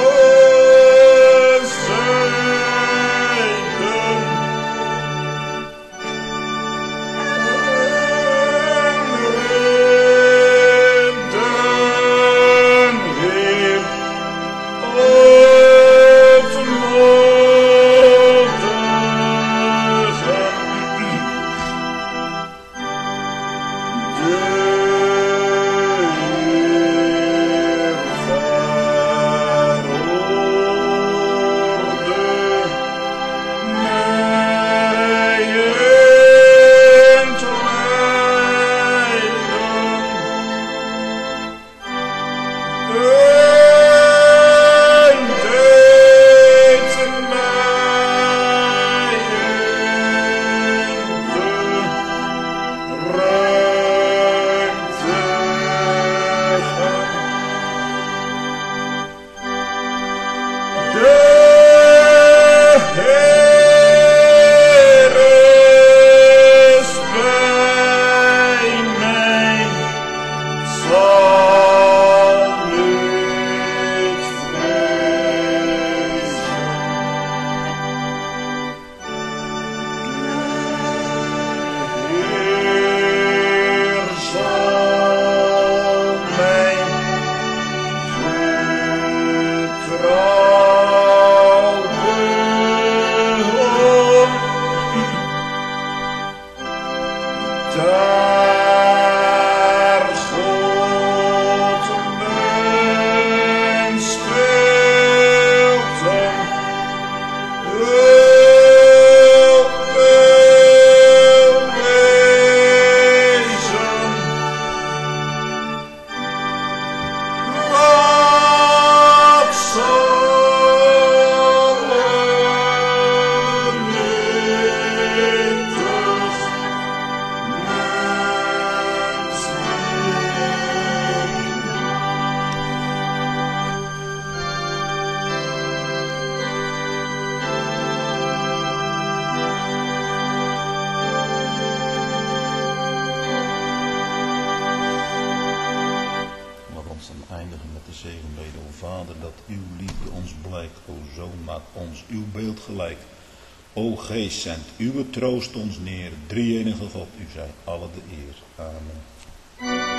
maak ons uw beeld gelijk. O Geest, zend uw troost ons neer. Drie-enige God, u zij alle de eer. Amen.